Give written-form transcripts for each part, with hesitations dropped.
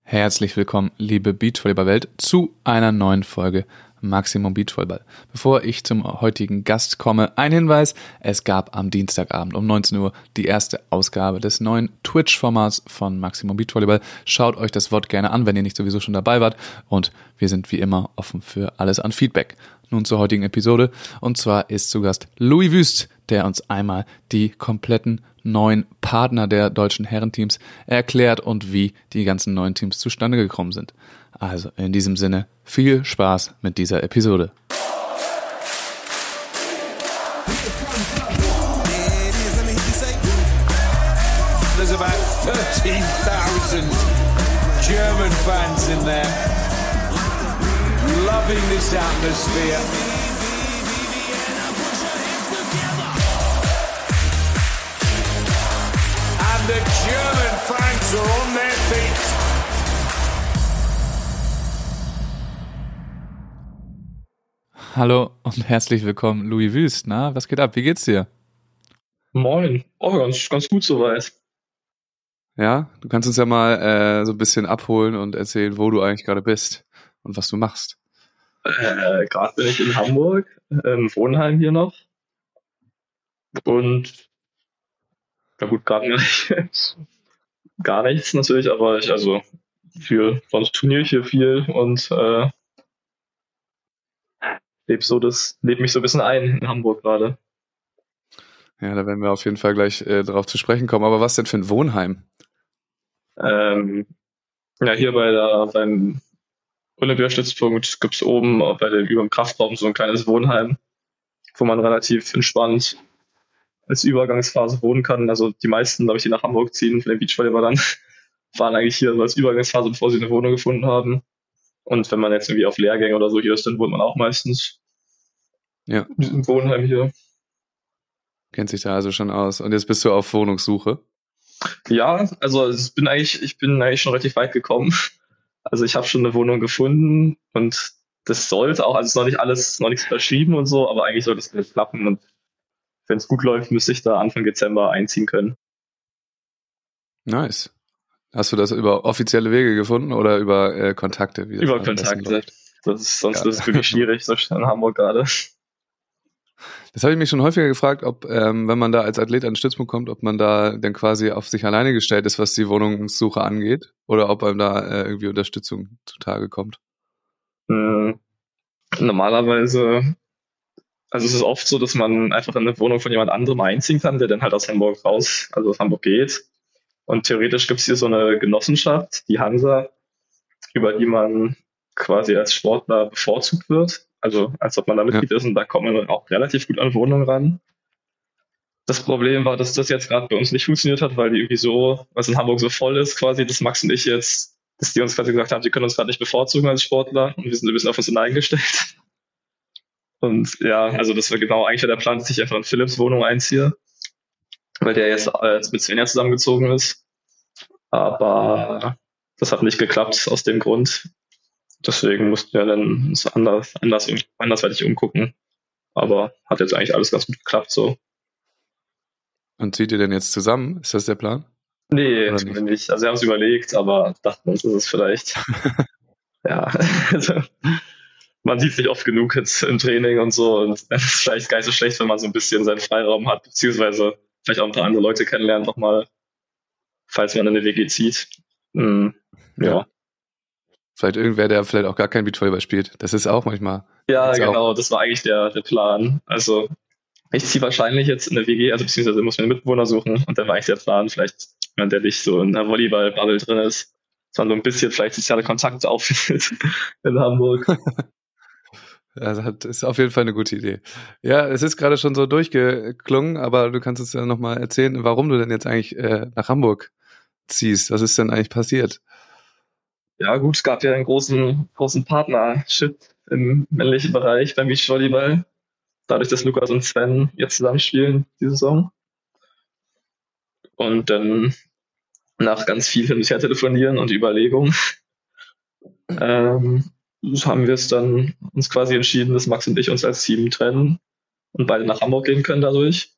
Herzlich willkommen, liebe Beachvolleyball-Welt, zu einer neuen Folge Maximum Beachvolleyball. Bevor ich zum heutigen Gast komme, ein Hinweis: Es gab am Dienstagabend um 19 Uhr die erste Ausgabe des neuen Twitch-Formats von Maximum Beachvolleyball. Schaut euch das Wort gerne an, wenn ihr nicht sowieso schon dabei wart. Und wir sind wie immer offen für alles an Feedback. Nun zur heutigen Episode. Und zwar ist zu Gast Louis Wüst, der uns einmal die kompletten neuen Partner der deutschen Herrenteams erklärt und wie die ganzen neuen Teams zustande gekommen sind. Also in diesem Sinne, viel Spaß mit dieser Episode. There's about 13,000 German fans in there, loving this atmosphere. And the German fans are on their feet. Hallo und herzlich willkommen, Louis Wüst. Na, was geht ab? Wie geht's dir? Moin. Oh, ganz gut soweit. Ja, du kannst uns ja mal so ein bisschen abholen und erzählen, wo du eigentlich gerade bist und was du machst. Gerade bin ich in Hamburg, im Wohnheim hier noch. Und na gut, gerade mache ich gar nichts natürlich, aber sonst turniere ich hier viel und lebe mich so ein bisschen ein in Hamburg gerade. Ja, da werden wir auf jeden Fall gleich drauf zu sprechen kommen. Aber was denn für ein Wohnheim? Hier beim Olympiastützpunkt gibt es oben über dem Kraftraum so ein kleines Wohnheim, wo man relativ entspannt als Übergangsphase wohnen kann. Also die meisten, glaube ich, die nach Hamburg ziehen von den Beachvolleyballern, waren eigentlich hier so als Übergangsphase, bevor sie eine Wohnung gefunden haben. Und wenn man jetzt irgendwie auf Lehrgänge oder so hier ist, dann wohnt man auch meistens Ja, im Wohnheim hier. kennt sich da also schon aus. Und jetzt bist du auf Wohnungssuche. Ja, also ich bin eigentlich schon relativ weit gekommen. Also ich habe schon eine Wohnung gefunden und das sollte auch, also es ist noch nichts verschrieben und so, aber eigentlich sollte es jetzt klappen und wenn es gut läuft, müsste ich da Anfang Dezember einziehen können. Nice. Hast du das über offizielle Wege gefunden oder über Kontakte? Wie das Über am besten Kontakte. läuft? Sonst ist es wirklich schwierig, so in Hamburg gerade. Das habe ich mich schon häufiger gefragt, ob, wenn man da als Athlet an den Stützpunkt kommt, ob man da dann quasi auf sich alleine gestellt ist, was die Wohnungssuche angeht, oder ob einem da irgendwie Unterstützung zutage kommt. Normalerweise, also es ist oft so, dass man einfach in eine Wohnung von jemand anderem einziehen kann, der dann halt aus Hamburg geht. Und theoretisch gibt es hier so eine Genossenschaft, die Hansa, über die man quasi als Sportler bevorzugt wird. Also als ob man da Mitglied ist und da kommt man auch relativ gut an Wohnungen ran. Das Problem war, dass das jetzt gerade bei uns nicht funktioniert hat, weil die irgendwie so, was in Hamburg so voll ist, quasi, dass Max und ich jetzt, dass die uns quasi gesagt haben, sie können uns gerade nicht bevorzugen als Sportler und wir sind ein bisschen auf uns eingestellt. Und ja, also das war genau eigentlich der Plan, dass ich einfach in Philipps Wohnung einziehe, weil der jetzt mit Svenja zusammengezogen ist. Aber das hat nicht geklappt aus dem Grund. Deswegen mussten wir dann uns andersweitig umgucken. Aber hat jetzt eigentlich alles ganz gut geklappt so. Und zieht ihr denn jetzt zusammen? Ist das der Plan? Nee, Oder tun wir nicht. Also wir haben es überlegt, aber dachten uns, ist es vielleicht. Ja, also man sieht sich oft genug jetzt im Training und so. Und es ist vielleicht gar nicht so schlecht, wenn man so ein bisschen seinen Freiraum hat, beziehungsweise vielleicht auch ein paar andere Leute kennenlernen nochmal, falls man in eine WG zieht. Ja. Vielleicht irgendwer, der vielleicht auch gar kein Beachvolleyball spielt. Das ist auch manchmal. Ja, Gibt's genau, das war eigentlich der Plan. Also ich ziehe wahrscheinlich jetzt in eine WG, also beziehungsweise muss mir einen Mitbewohner suchen und dann war eigentlich der Plan, vielleicht jemand, der nicht so in einer Volleyball-Bubble drin ist, sondern so ein bisschen vielleicht soziale Kontakte auffindet in Hamburg. Also ist auf jeden Fall eine gute Idee. Ja, es ist gerade schon so durchgeklungen, aber du kannst uns ja nochmal erzählen, warum du denn jetzt eigentlich nach Hamburg ziehst. Was ist denn eigentlich passiert? Ja gut, es gab ja einen großen Partnership im männlichen Bereich beim Beachvolleyball. Dadurch, dass Lukas und Sven jetzt zusammenspielen die Saison. Und dann nach ganz viel hin und her telefonieren und Überlegungen haben wir uns quasi entschieden, dass Max und ich uns als Team trennen und beide nach Hamburg gehen können dadurch.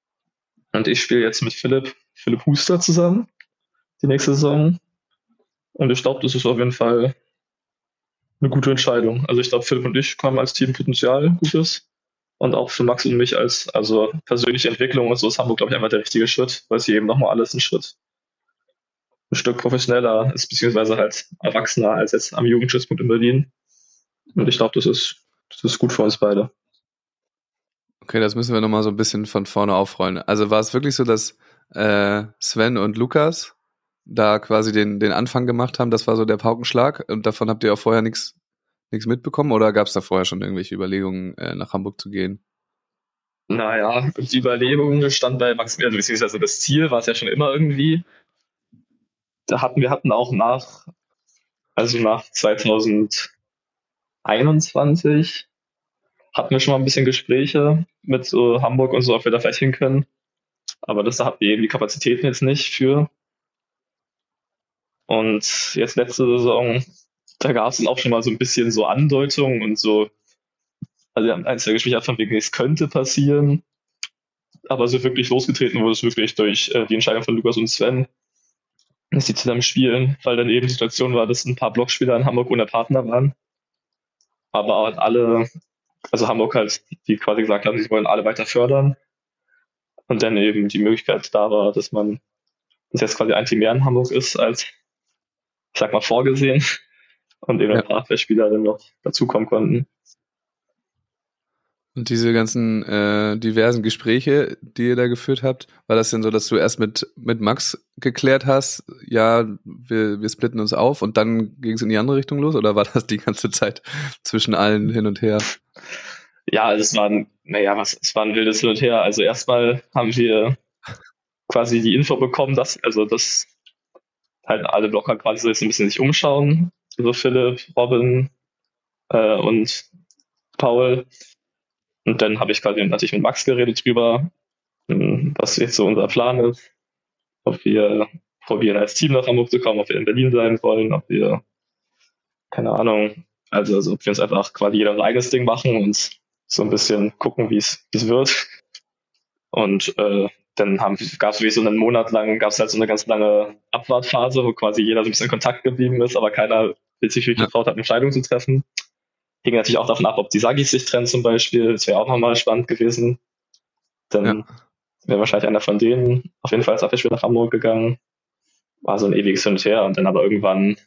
Und ich spiele jetzt mit Philipp Huster zusammen die nächste Saison. Und ich glaube, das ist auf jeden Fall eine gute Entscheidung. Also ich glaube, Philipp und ich haben als Team Potenzial Gutes. Und auch für Max und mich also persönliche Entwicklung und so ist Hamburg, glaube ich, einfach der richtige Schritt, weil sie eben nochmal alles ein Stück professioneller ist, beziehungsweise halt erwachsener als jetzt am Jugendstützpunkt in Berlin. Und ich glaube, das ist gut für uns beide. Okay, das müssen wir nochmal so ein bisschen von vorne aufrollen. Also war es wirklich so, dass Sven und Lukas da quasi den Anfang gemacht haben? Das war so der Paukenschlag und davon habt ihr auch vorher nichts mitbekommen oder gab es da vorher schon irgendwelche Überlegungen, nach Hamburg zu gehen? Naja, die Überlegung stand bei Max, also beziehungsweise das Ziel war es ja schon immer irgendwie. Wir hatten auch also nach 2021 hatten wir schon mal ein bisschen Gespräche mit so Hamburg und so, ob wir da vielleicht hin können. Aber da hatten wir eben die Kapazitäten jetzt nicht für. Und jetzt letzte Saison, da gab es dann auch schon mal so ein bisschen so Andeutungen und so. Also wir haben eins der Gespräche von wegen, es könnte passieren. Aber so wirklich losgetreten wurde es wirklich durch die Entscheidung von Lukas und Sven, dass die zusammen spielen, weil dann eben die Situation war, dass ein paar Blockspieler in Hamburg ohne Partner waren. Aber halt also Hamburg halt, die quasi gesagt haben, sie wollen alle weiter fördern. Und dann eben die Möglichkeit da war, dass jetzt quasi ein Team mehr in Hamburg ist, als, ich sag mal, vorgesehen. Und eben ein paar Abwehrspieler dann noch dazukommen konnten. Und diese ganzen diversen Gespräche, die ihr da geführt habt, war das denn so, dass du erst mit Max geklärt hast, ja, wir splitten uns auf und dann ging es in die andere Richtung los? Oder war das die ganze Zeit zwischen allen hin und her? Ja, also es war ein wildes Hin und Her. Also erstmal haben wir quasi die Info bekommen, dass halt alle Blocker quasi so jetzt ein bisschen sich umschauen. So Philipp, Robin und Paul. Und dann habe ich quasi natürlich mit Max geredet drüber, was jetzt so unser Plan ist. Ob wir probieren als Team nach Hamburg zu kommen, ob wir in Berlin sein wollen, ob wir, keine Ahnung, also ob wir uns einfach quasi jeder ein eigenes Ding machen und so ein bisschen gucken, wie es wird. Und dann gab es wirklich so einen Monat lang, gab es halt so eine ganz lange Abwartphase, wo quasi jeder so ein bisschen in Kontakt geblieben ist, aber keiner sich wirklich getraut hat, Entscheidungen zu treffen. Hing natürlich auch davon ab, ob die Sagis sich trennen zum Beispiel. Das wäre auch nochmal spannend gewesen. Dann wäre wahrscheinlich einer von denen auf jeden Fall als Abwehrspieler nach Hamburg gegangen. War so ein ewiges Hin und Her. Und dann aber irgendwann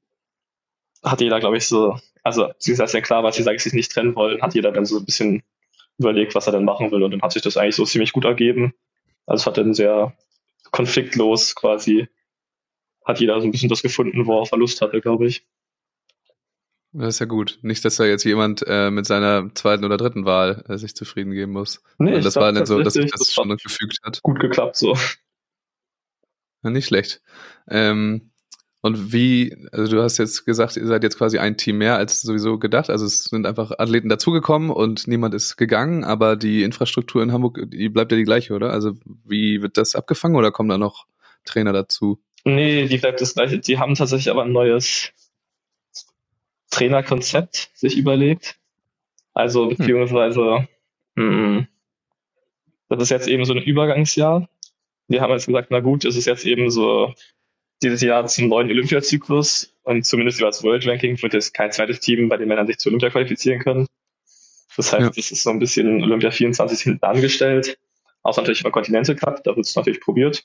hat jeder, glaube ich, also es ist ja klar, was die Sagis sich nicht trennen wollen, hat jeder dann so ein bisschen überlegt, was er dann machen will. Und dann hat sich das eigentlich so ziemlich gut ergeben. Also es hat dann sehr konfliktlos quasi, hat jeder so ein bisschen das gefunden, worauf er Lust hatte, glaube ich. Das ist ja gut. Nicht, dass da jetzt jemand mit seiner zweiten oder dritten Wahl sich zufrieden geben muss. Nee, das war dann so, dass sich das schon gefügt hat. Gut geklappt so. Ja, nicht schlecht. Und also du hast jetzt gesagt, ihr seid jetzt quasi ein Team mehr als sowieso gedacht. Also es sind einfach Athleten dazugekommen und niemand ist gegangen, aber die Infrastruktur in Hamburg, die bleibt ja die gleiche, oder? Also wie wird das abgefangen oder kommen da noch Trainer dazu? Nee, die bleibt das gleiche. Die haben tatsächlich aber ein neues Trainerkonzept sich überlegt. Also beziehungsweise das ist jetzt eben so ein Übergangsjahr. Wir haben jetzt gesagt, na gut, es ist jetzt eben so dieses Jahr zum neuen Olympiazyklus und zumindest über das World Ranking wird jetzt kein zweites Team bei den Männern sich zu Olympia qualifizieren können. Das heißt, es ist so ein bisschen Olympia 24 hinten angestellt. Außer natürlich beim Continental Cup, da wird es natürlich probiert.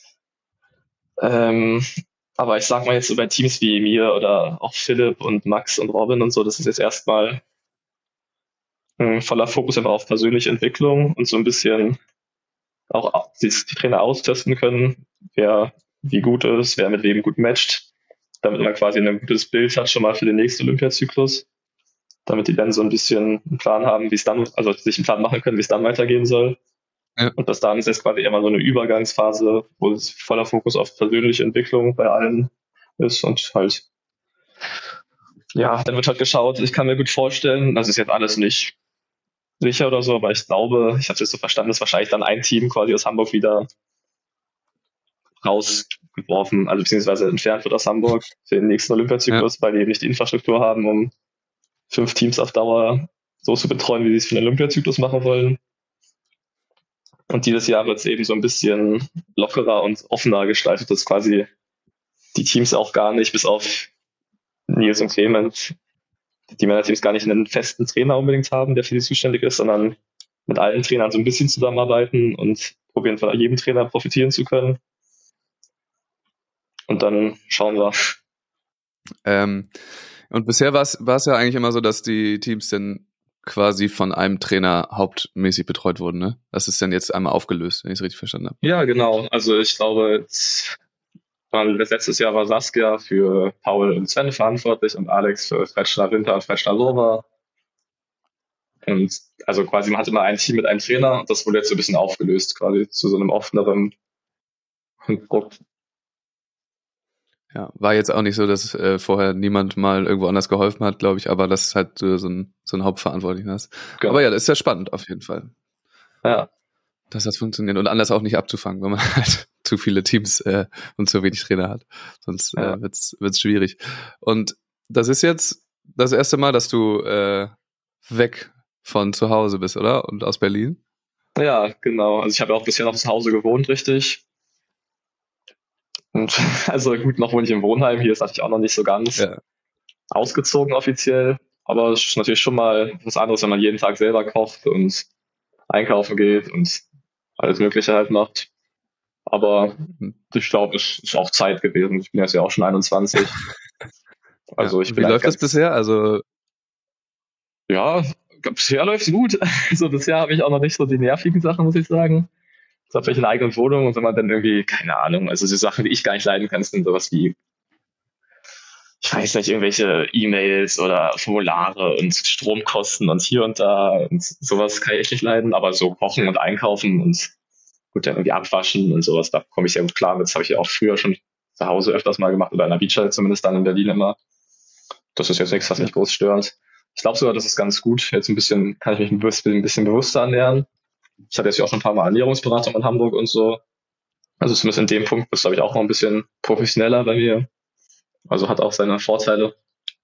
Aber ich sag mal jetzt so bei Teams wie mir oder auch Philipp und Max und Robin und so, das ist jetzt erstmal voller Fokus einfach auf persönliche Entwicklung und so ein bisschen auch die Trainer austesten können, wer wie gut ist, wer mit wem gut matcht, damit man quasi ein gutes Bild hat schon mal für den nächsten Olympiazyklus, damit die dann so ein bisschen einen Plan haben, wie es dann, also sich einen Plan machen können, wie es dann weitergehen soll. Ja. Und bis dahin ist jetzt quasi immer so eine Übergangsphase, wo es voller Fokus auf persönliche Entwicklung bei allen ist und halt, ja, dann wird halt geschaut, ich kann mir gut vorstellen, das ist jetzt alles nicht sicher oder so, aber ich glaube, ich habe es jetzt so verstanden, dass wahrscheinlich dann ein Team quasi aus Hamburg wieder rausgeworfen, also beziehungsweise entfernt wird aus Hamburg für den nächsten Olympiazyklus, weil die eben nicht die Infrastruktur haben, um 5 Teams auf Dauer so zu betreuen, wie sie es für den Olympiazyklus machen wollen. Und dieses Jahr wird es eben so ein bisschen lockerer und offener gestaltet, dass quasi die Teams auch gar nicht, bis auf Nils und Clemens, die Männerteams gar nicht einen festen Trainer unbedingt haben, der für die zuständig ist, sondern mit allen Trainern so ein bisschen zusammenarbeiten und probieren von jedem Trainer profitieren zu können. Und dann schauen wir. Und bisher war es ja eigentlich immer so, dass die Teams dann quasi von einem Trainer hauptmäßig betreut wurden, ne? Das ist dann jetzt einmal aufgelöst, wenn ich es richtig verstanden habe. Ja, genau. Also ich glaube, letztes Jahr war Saskia für Paul und Sven verantwortlich und Alex für Fretschner Winter und Fretschner Sommer. Und also quasi man hatte immer ein Team mit einem Trainer und das wurde jetzt so ein bisschen aufgelöst, quasi zu so einem offeneren Druck. Ja, war jetzt auch nicht so, dass vorher niemand mal irgendwo anders geholfen hat, glaube ich, aber dass halt so einen Hauptverantwortlichen hast. Genau. Aber ja, das ist ja spannend auf jeden Fall. Ja. Dass das funktioniert und anders auch nicht abzufangen, wenn man halt zu viele Teams und zu wenig Trainer hat. Sonst wird's schwierig. Und das ist jetzt das erste Mal, dass du weg von zu Hause bist, oder? Und aus Berlin? Ja, genau. Also ich habe ja auch bisher noch zu Hause gewohnt, richtig. Und also gut, noch wohne ich im Wohnheim. Hier ist natürlich auch noch nicht so ganz ausgezogen offiziell. Aber es ist natürlich schon mal was anderes, wenn man jeden Tag selber kocht und einkaufen geht und alles Mögliche halt macht. Aber ich glaube, es ist auch Zeit gewesen. Ich bin jetzt ja auch schon 21. Also ich bin Wie läuft das bisher? Also ja, bisher läuft es gut. Also bisher habe ich auch noch nicht so die nervigen Sachen, muss ich sagen. Ich habe eine eigene Wohnung und wenn man dann irgendwie, keine Ahnung, also die Sachen, die ich gar nicht leiden kann, sind sowas wie, ich weiß nicht, irgendwelche E-Mails oder Formulare und Stromkosten und hier und da und sowas kann ich echt nicht leiden, aber so kochen und einkaufen und gut, dann irgendwie abwaschen und sowas, da komme ich sehr gut klar mit. Das habe ich ja auch früher schon zu Hause öfters mal gemacht oder in der Beach zumindest dann in Berlin immer. Das ist jetzt nichts, was mich groß stört. Ich glaube sogar, das ist ganz gut. Jetzt kann ich mich ein bisschen bewusster ernähren. Ich hatte jetzt ja auch schon ein paar Mal Ernährungsberatung in Hamburg und so. Also zumindest in dem Punkt ist, glaube ich, auch noch ein bisschen professioneller bei mir. Also hat auch seine Vorteile.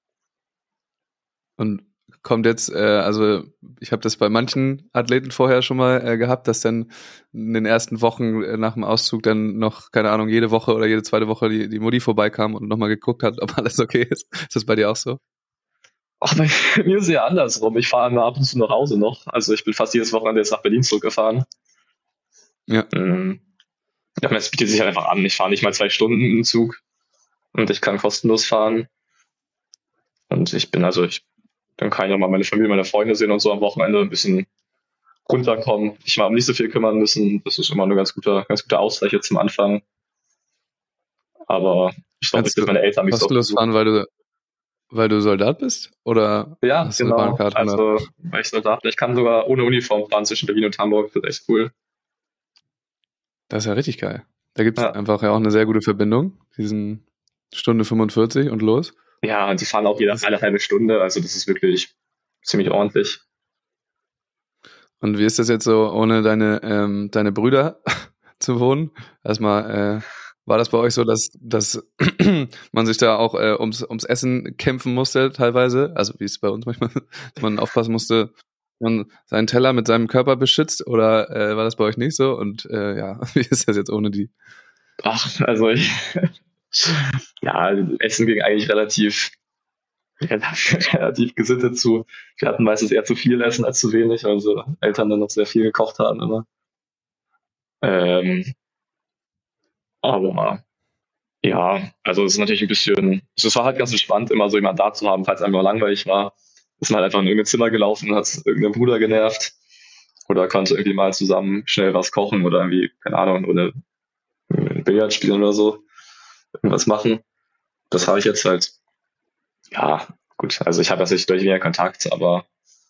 Und kommt jetzt, also ich habe das bei manchen Athleten vorher schon mal gehabt, dass dann in den ersten Wochen nach dem Auszug dann noch, keine Ahnung, jede Woche oder jede zweite Woche die Mutti vorbeikam und nochmal geguckt hat, ob alles okay ist. Ist das bei dir auch so? Ach, bei mir ist es ja andersrum. Ich fahre immer ab und zu nach Hause noch. Also ich bin fast jedes Wochenende jetzt nach Berlin zurückgefahren. Ja. Ja, das bietet sich halt einfach an. Ich fahre nicht mal 2 Stunden im Zug und ich kann kostenlos fahren. Und dann kann ich auch mal meine Familie, meine Freunde sehen und so am Wochenende ein bisschen runterkommen. Ich mal um nicht so viel kümmern müssen. Das ist immer eine ganz gute Ausgleich jetzt zum Anfang. Aber ich glaube nicht, dass meine Eltern mich so kostenlos fahren, weil du Soldat bist? Oder ja, hast du genau. eine Bahnkarte? Also, weil ich Soldat bin. Ich kann sogar ohne Uniform fahren zwischen Berlin und Hamburg. Das ist echt cool. Das ist ja richtig geil. Da gibt's einfach ja auch eine sehr gute Verbindung. Diesen Stunde 45 und los. Ja, und die fahren auch alle halbe Stunde. Also das ist wirklich ziemlich ordentlich. Und wie ist das jetzt so, ohne deine Brüder zu wohnen? Erstmal, war das bei euch so, dass man sich da auch ums Essen kämpfen musste teilweise? Also wie es bei uns manchmal, dass man aufpassen musste, man seinen Teller mit seinem Körper beschützt? Oder war das bei euch nicht so? Und wie ist das jetzt ohne die? Ach, also Essen ging eigentlich relativ gesittet zu. Wir hatten meistens eher zu viel Essen als zu wenig, weil unsere Eltern dann noch sehr viel gekocht haben immer. Aber ja, also es ist natürlich es war halt ganz entspannt, immer so jemand da zu haben, falls einem mal langweilig war. Ist man halt einfach in irgendein Zimmer gelaufen, hat irgendeinen Bruder genervt oder konnte irgendwie mal zusammen schnell was kochen oder irgendwie, keine Ahnung, oder Billard spielen oder so, irgendwas machen. Das habe ich jetzt halt, ja, gut, also ich habe jetzt nicht durch weniger Kontakt, aber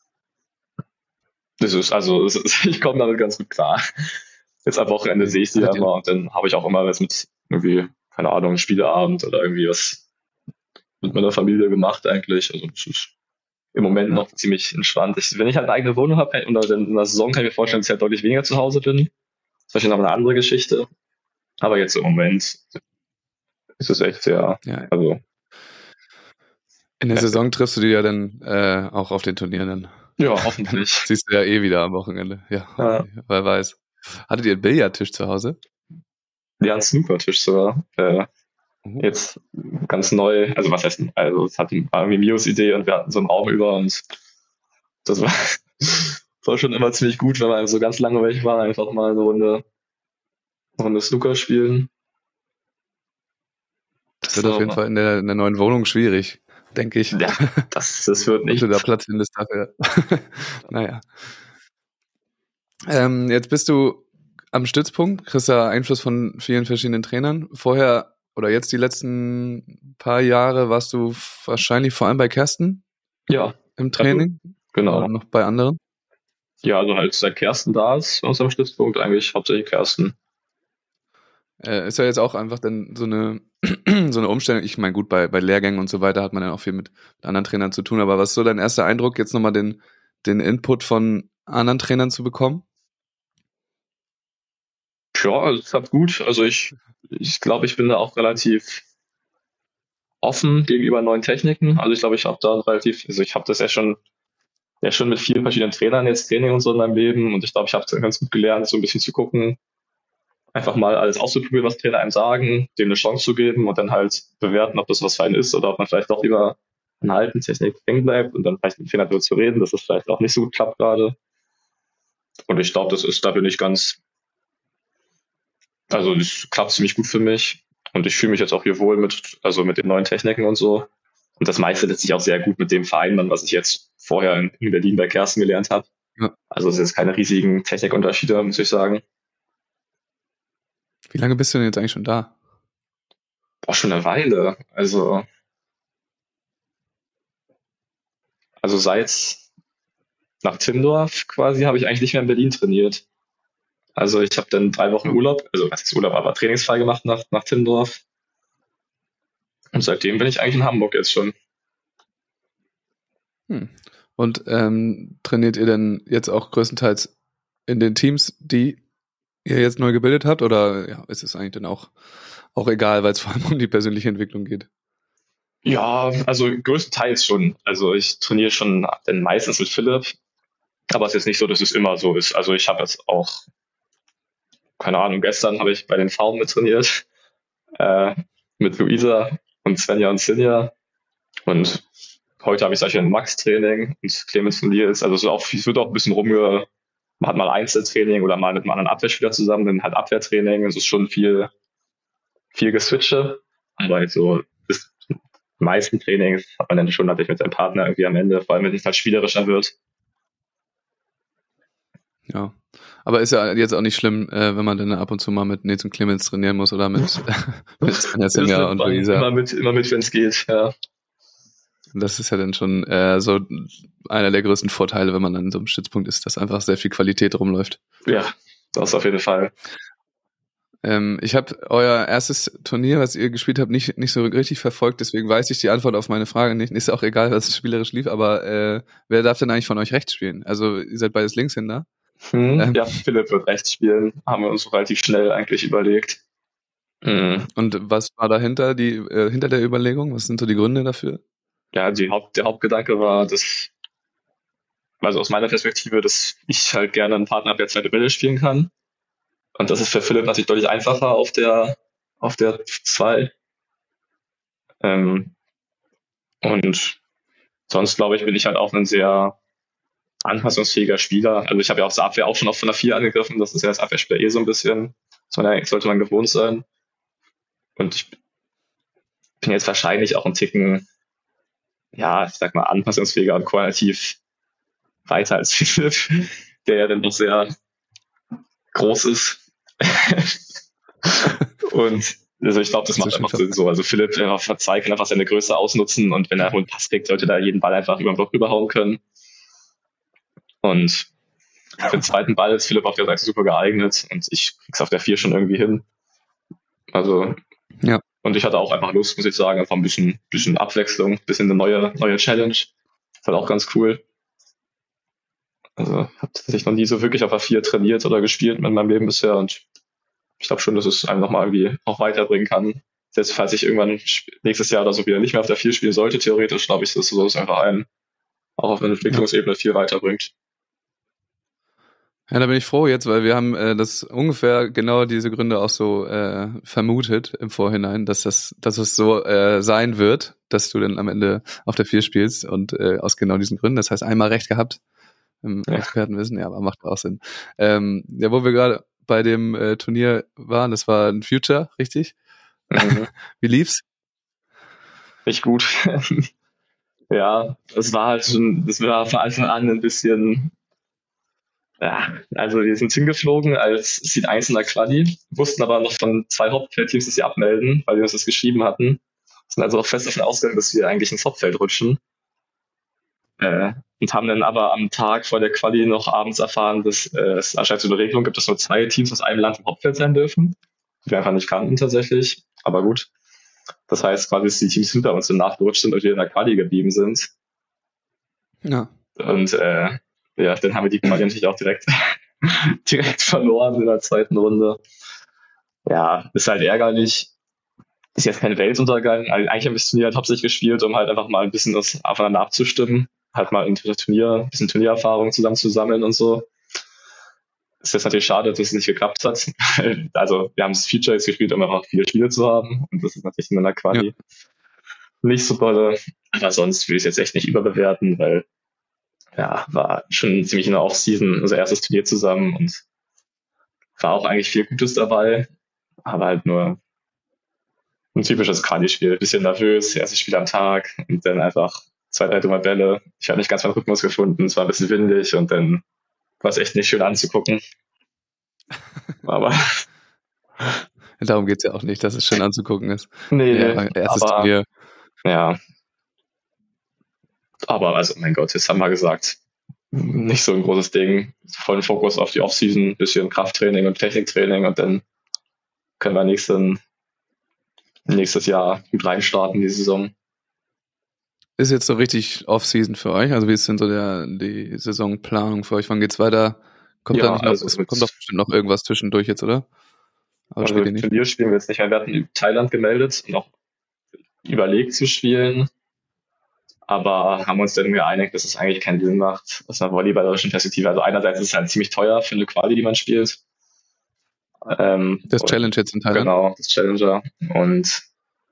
ich komme damit ganz gut klar. Jetzt am Wochenende sehe ich sie ja immer und dann habe ich auch immer was mit irgendwie, keine Ahnung, Spieleabend oder irgendwie was mit meiner Familie gemacht eigentlich. Also das ist im Moment noch ziemlich entspannt. Wenn ich halt eine eigene Wohnung habe oder dann in der Saison kann ich mir vorstellen, dass ich halt deutlich weniger zu Hause bin. Das ist wahrscheinlich noch eine andere Geschichte. Aber jetzt im Moment ist es echt sehr, also. In der Saison triffst du die ja dann auch auf den Turnieren dann. Ja, hoffentlich. Siehst du ja wieder am Wochenende. Ja. Wer weiß. Hattet ihr einen Billardtisch zu Hause? Ja, einen Snookertisch sogar. Jetzt ganz neu, also was heißt, also es war irgendwie Mios Idee und wir hatten so einen Raum über und das war, war schon immer ziemlich gut, wenn man so ganz lange weg war, einfach mal eine Runde Snooker spielen. Das wird auf jeden Fall in der neuen Wohnung schwierig, denke ich. Ja, das wird nicht. Ob du da Platz findest dafür. Naja. Jetzt bist du am Stützpunkt, kriegst da Einfluss von vielen verschiedenen Trainern. Vorher oder jetzt die letzten paar Jahre warst du wahrscheinlich vor allem bei Kerstin Ja, im Training. genau. Oder noch bei anderen. Ja, also halt seit Kerstin da ist, bei uns am Stützpunkt eigentlich hauptsächlich Kerstin. Ist ja jetzt auch einfach dann so eine Umstellung. Ich meine, gut, bei Lehrgängen und so weiter hat man dann auch viel mit anderen Trainern zu tun. Aber was ist so dein erster Eindruck, jetzt nochmal den Input von anderen Trainern zu bekommen? Ja, also es hat gut. Also ich glaube, ich bin da auch relativ offen gegenüber neuen Techniken. Also ich glaube, ich habe das ja schon mit vielen verschiedenen Trainern jetzt Training und so in meinem Leben und ich glaube, ich habe ganz gut gelernt, so ein bisschen zu gucken, einfach mal alles auszuprobieren, was Trainer einem sagen, dem eine Chance zu geben und dann halt bewerten, ob das was für einen ist oder ob man vielleicht doch lieber an einer alten Technik hängen bleibt und dann vielleicht mit dem Trainer darüber zu reden, dass das vielleicht auch nicht so gut klappt gerade. Und ich glaube, da bin ich also das klappt ziemlich gut für mich und ich fühle mich jetzt auch hier wohl mit den neuen Techniken und so. Und das meiste lässt sich auch sehr gut mit dem vereinbaren, was ich jetzt vorher in Berlin bei Kerstin gelernt habe. Ja. Also es sind jetzt keine riesigen Technikunterschiede, muss ich sagen. Wie lange bist du denn jetzt eigentlich schon da? Boah, schon eine Weile. Also seit nach Timmendorf quasi habe ich eigentlich nicht mehr in Berlin trainiert. Also ich habe dann 3 Wochen Urlaub, also was ist Urlaub, aber trainingsfrei gemacht nach Timmendorf. Und seitdem bin ich eigentlich in Hamburg jetzt schon. Und trainiert ihr denn jetzt auch größtenteils in den Teams, die ihr jetzt neu gebildet habt? Oder ja, ist es eigentlich dann auch egal, weil es vor allem um die persönliche Entwicklung geht? Ja, also größtenteils schon. Also ich trainiere schon dann meistens mit Philipp, aber es ist jetzt nicht so, dass es immer so ist. Also ich habe jetzt auch, keine Ahnung, gestern habe ich bei den Frauen mit trainiert, mit Luisa und Svenja und Sinja. Und heute habe ich solche ein Max-Training und Clemens von Lier ist, also es wird auch ein bisschen man hat mal Einzeltraining oder mal mit einem anderen Abwehrspieler zusammen, dann halt Abwehrtraining. Es ist schon viel Geswitche, aber jetzt so das meisten Trainings hat man dann schon natürlich mit seinem Partner irgendwie am Ende, vor allem wenn es halt spielerischer wird. Ja, aber ist ja jetzt auch nicht schlimm, wenn man dann ab und zu mal mit Nils und Clemens trainieren muss oder mit Svenja und Luisa. Immer mit, wenn es geht, ja. Das ist ja dann schon so einer der größten Vorteile, wenn man dann in so einem Stützpunkt ist, dass einfach sehr viel Qualität rumläuft. Ja, das auf jeden Fall. Ich habe euer erstes Turnier, was ihr gespielt habt, nicht so richtig verfolgt, deswegen weiß ich die Antwort auf meine Frage nicht. Ist auch egal, was spielerisch lief, aber wer darf denn eigentlich von euch rechts spielen? Also ihr seid beides Linkshänder. Ja, Philipp wird rechts spielen, haben wir uns relativ schnell eigentlich überlegt. Und was war dahinter, hinter der Überlegung? Was sind so die Gründe dafür? Ja, der Hauptgedanke war, also aus meiner Perspektive, dass ich halt gerne einen Partner ab der zweiten Bälle spielen kann. Und das ist für Philipp natürlich deutlich einfacher auf der 2. Und sonst, glaube ich, bin ich halt auch ein sehr anpassungsfähiger Spieler. Also ich habe ja auch das Abwehr auch schon oft von der 4 angegriffen. Das ist ja das Abwehrspiel so ein bisschen. Sollte man gewohnt sein. Und ich bin jetzt wahrscheinlich auch ein Ticken, ja, ich sag mal, anpassungsfähiger und qualitativ weiter als Philipp, der ja dann doch sehr groß ist. Und also ich glaube, das macht einfach Sinn so. Also Philipp kann einfach seine Größe ausnutzen und wenn er einen Pass kriegt, sollte er jeden Ball einfach über den Block rüberhauen können. Und für den zweiten Ball ist Philipp auf der Seite super geeignet und ich krieg's auf der 4 schon irgendwie hin. Also, ja. Und ich hatte auch einfach Lust, muss ich sagen, einfach ein bisschen Abwechslung, ein bisschen eine neue Challenge. Das war auch ganz cool. Also, habe tatsächlich noch nie so wirklich auf der 4 trainiert oder gespielt in meinem Leben bisher und ich glaube schon, dass es einem nochmal irgendwie auch weiterbringen kann. Selbst falls ich irgendwann nächstes Jahr oder so wieder nicht mehr auf der 4 spielen sollte, theoretisch, glaube ich, dass es einfach einen auch auf einer Entwicklungsebene viel weiterbringt. Ja, da bin ich froh jetzt, weil wir haben das ungefähr genau diese Gründe auch so vermutet im Vorhinein, dass es so sein wird, dass du dann am Ende auf der 4 spielst und aus genau diesen Gründen. Das heißt, einmal recht gehabt im Expertenwissen, ja, aber macht auch Sinn. Ja, wo wir gerade bei dem Turnier waren, das war ein Future, richtig? Mhm. Wie lief's? Nicht gut. Ja, das war von Anfang an ein bisschen, ja, also wir sind hingeflogen als Seed 1 in der Quali, wussten aber noch von 2 Hauptfeldteams, dass sie abmelden, weil wir uns das geschrieben hatten. Sind also auch fest davon ausgegangen, dass wir eigentlich ins Hauptfeld rutschen. Und haben dann aber am Tag vor der Quali noch abends erfahren, dass es anscheinend so eine Regelung gibt, dass nur 2 Teams aus einem Land im Hauptfeld sein dürfen. Die wir einfach nicht kannten tatsächlich, aber gut. Das heißt quasi, dass die Teams hinter uns nachgerutscht sind und wir in der Quali geblieben sind. Ja. Und ja, dann haben wir die Quali natürlich auch direkt verloren in der zweiten Runde. Ja, ist halt ärgerlich. Ist jetzt kein Weltuntergang. Eigentlich haben wir das Turnier halt hauptsächlich gespielt, um halt einfach mal ein bisschen das aufeinander abzustimmen. Halt mal ein bisschen Turniererfahrung zusammen zu sammeln und so. Ist jetzt natürlich schade, dass es nicht geklappt hat. Also wir haben das Feature jetzt gespielt, um einfach viele Spiele zu haben. Und das ist natürlich in einer Quali nicht so toll. Aber sonst will ich es jetzt echt nicht überbewerten, weil ja, war schon ziemlich in der Offseason unser erstes Turnier zusammen und war auch eigentlich viel Gutes dabei, aber halt nur ein typisches Quali-Spiel. Bisschen nervös, erstes Spiel am Tag und dann einfach 2, 3 dumme Bälle. Ich habe nicht ganz meinen Rhythmus gefunden, es war ein bisschen windig und dann war es echt nicht schön anzugucken. Aber darum geht's ja auch nicht, dass es schön anzugucken ist. nee, ja, erstes Turnier. Ja. Aber also, mein Gott, jetzt haben wir gesagt, nicht so ein großes Ding. Vollen Fokus auf die Offseason, bisschen Krafttraining und Techniktraining und dann können wir nächstes Jahr gut reinstarten in die Saison. Ist jetzt so richtig Off-Season für euch? Also wie ist denn so die Saisonplanung für euch? Wann geht's weiter? Kommt da nicht noch, kommt doch bestimmt noch irgendwas zwischendurch jetzt, oder? Aber also Turnier spielen wir jetzt nicht mehr. Wir hatten Thailand gemeldet und auch überlegt zu spielen, aber haben uns dann geeinigt, dass es eigentlich keinen Sinn macht, aus einer volleyballerischen Perspektive. Also einerseits ist es halt ziemlich teuer für eine Quali, die man spielt. Das Challenge jetzt in Thailand? Genau, das Challenger. Und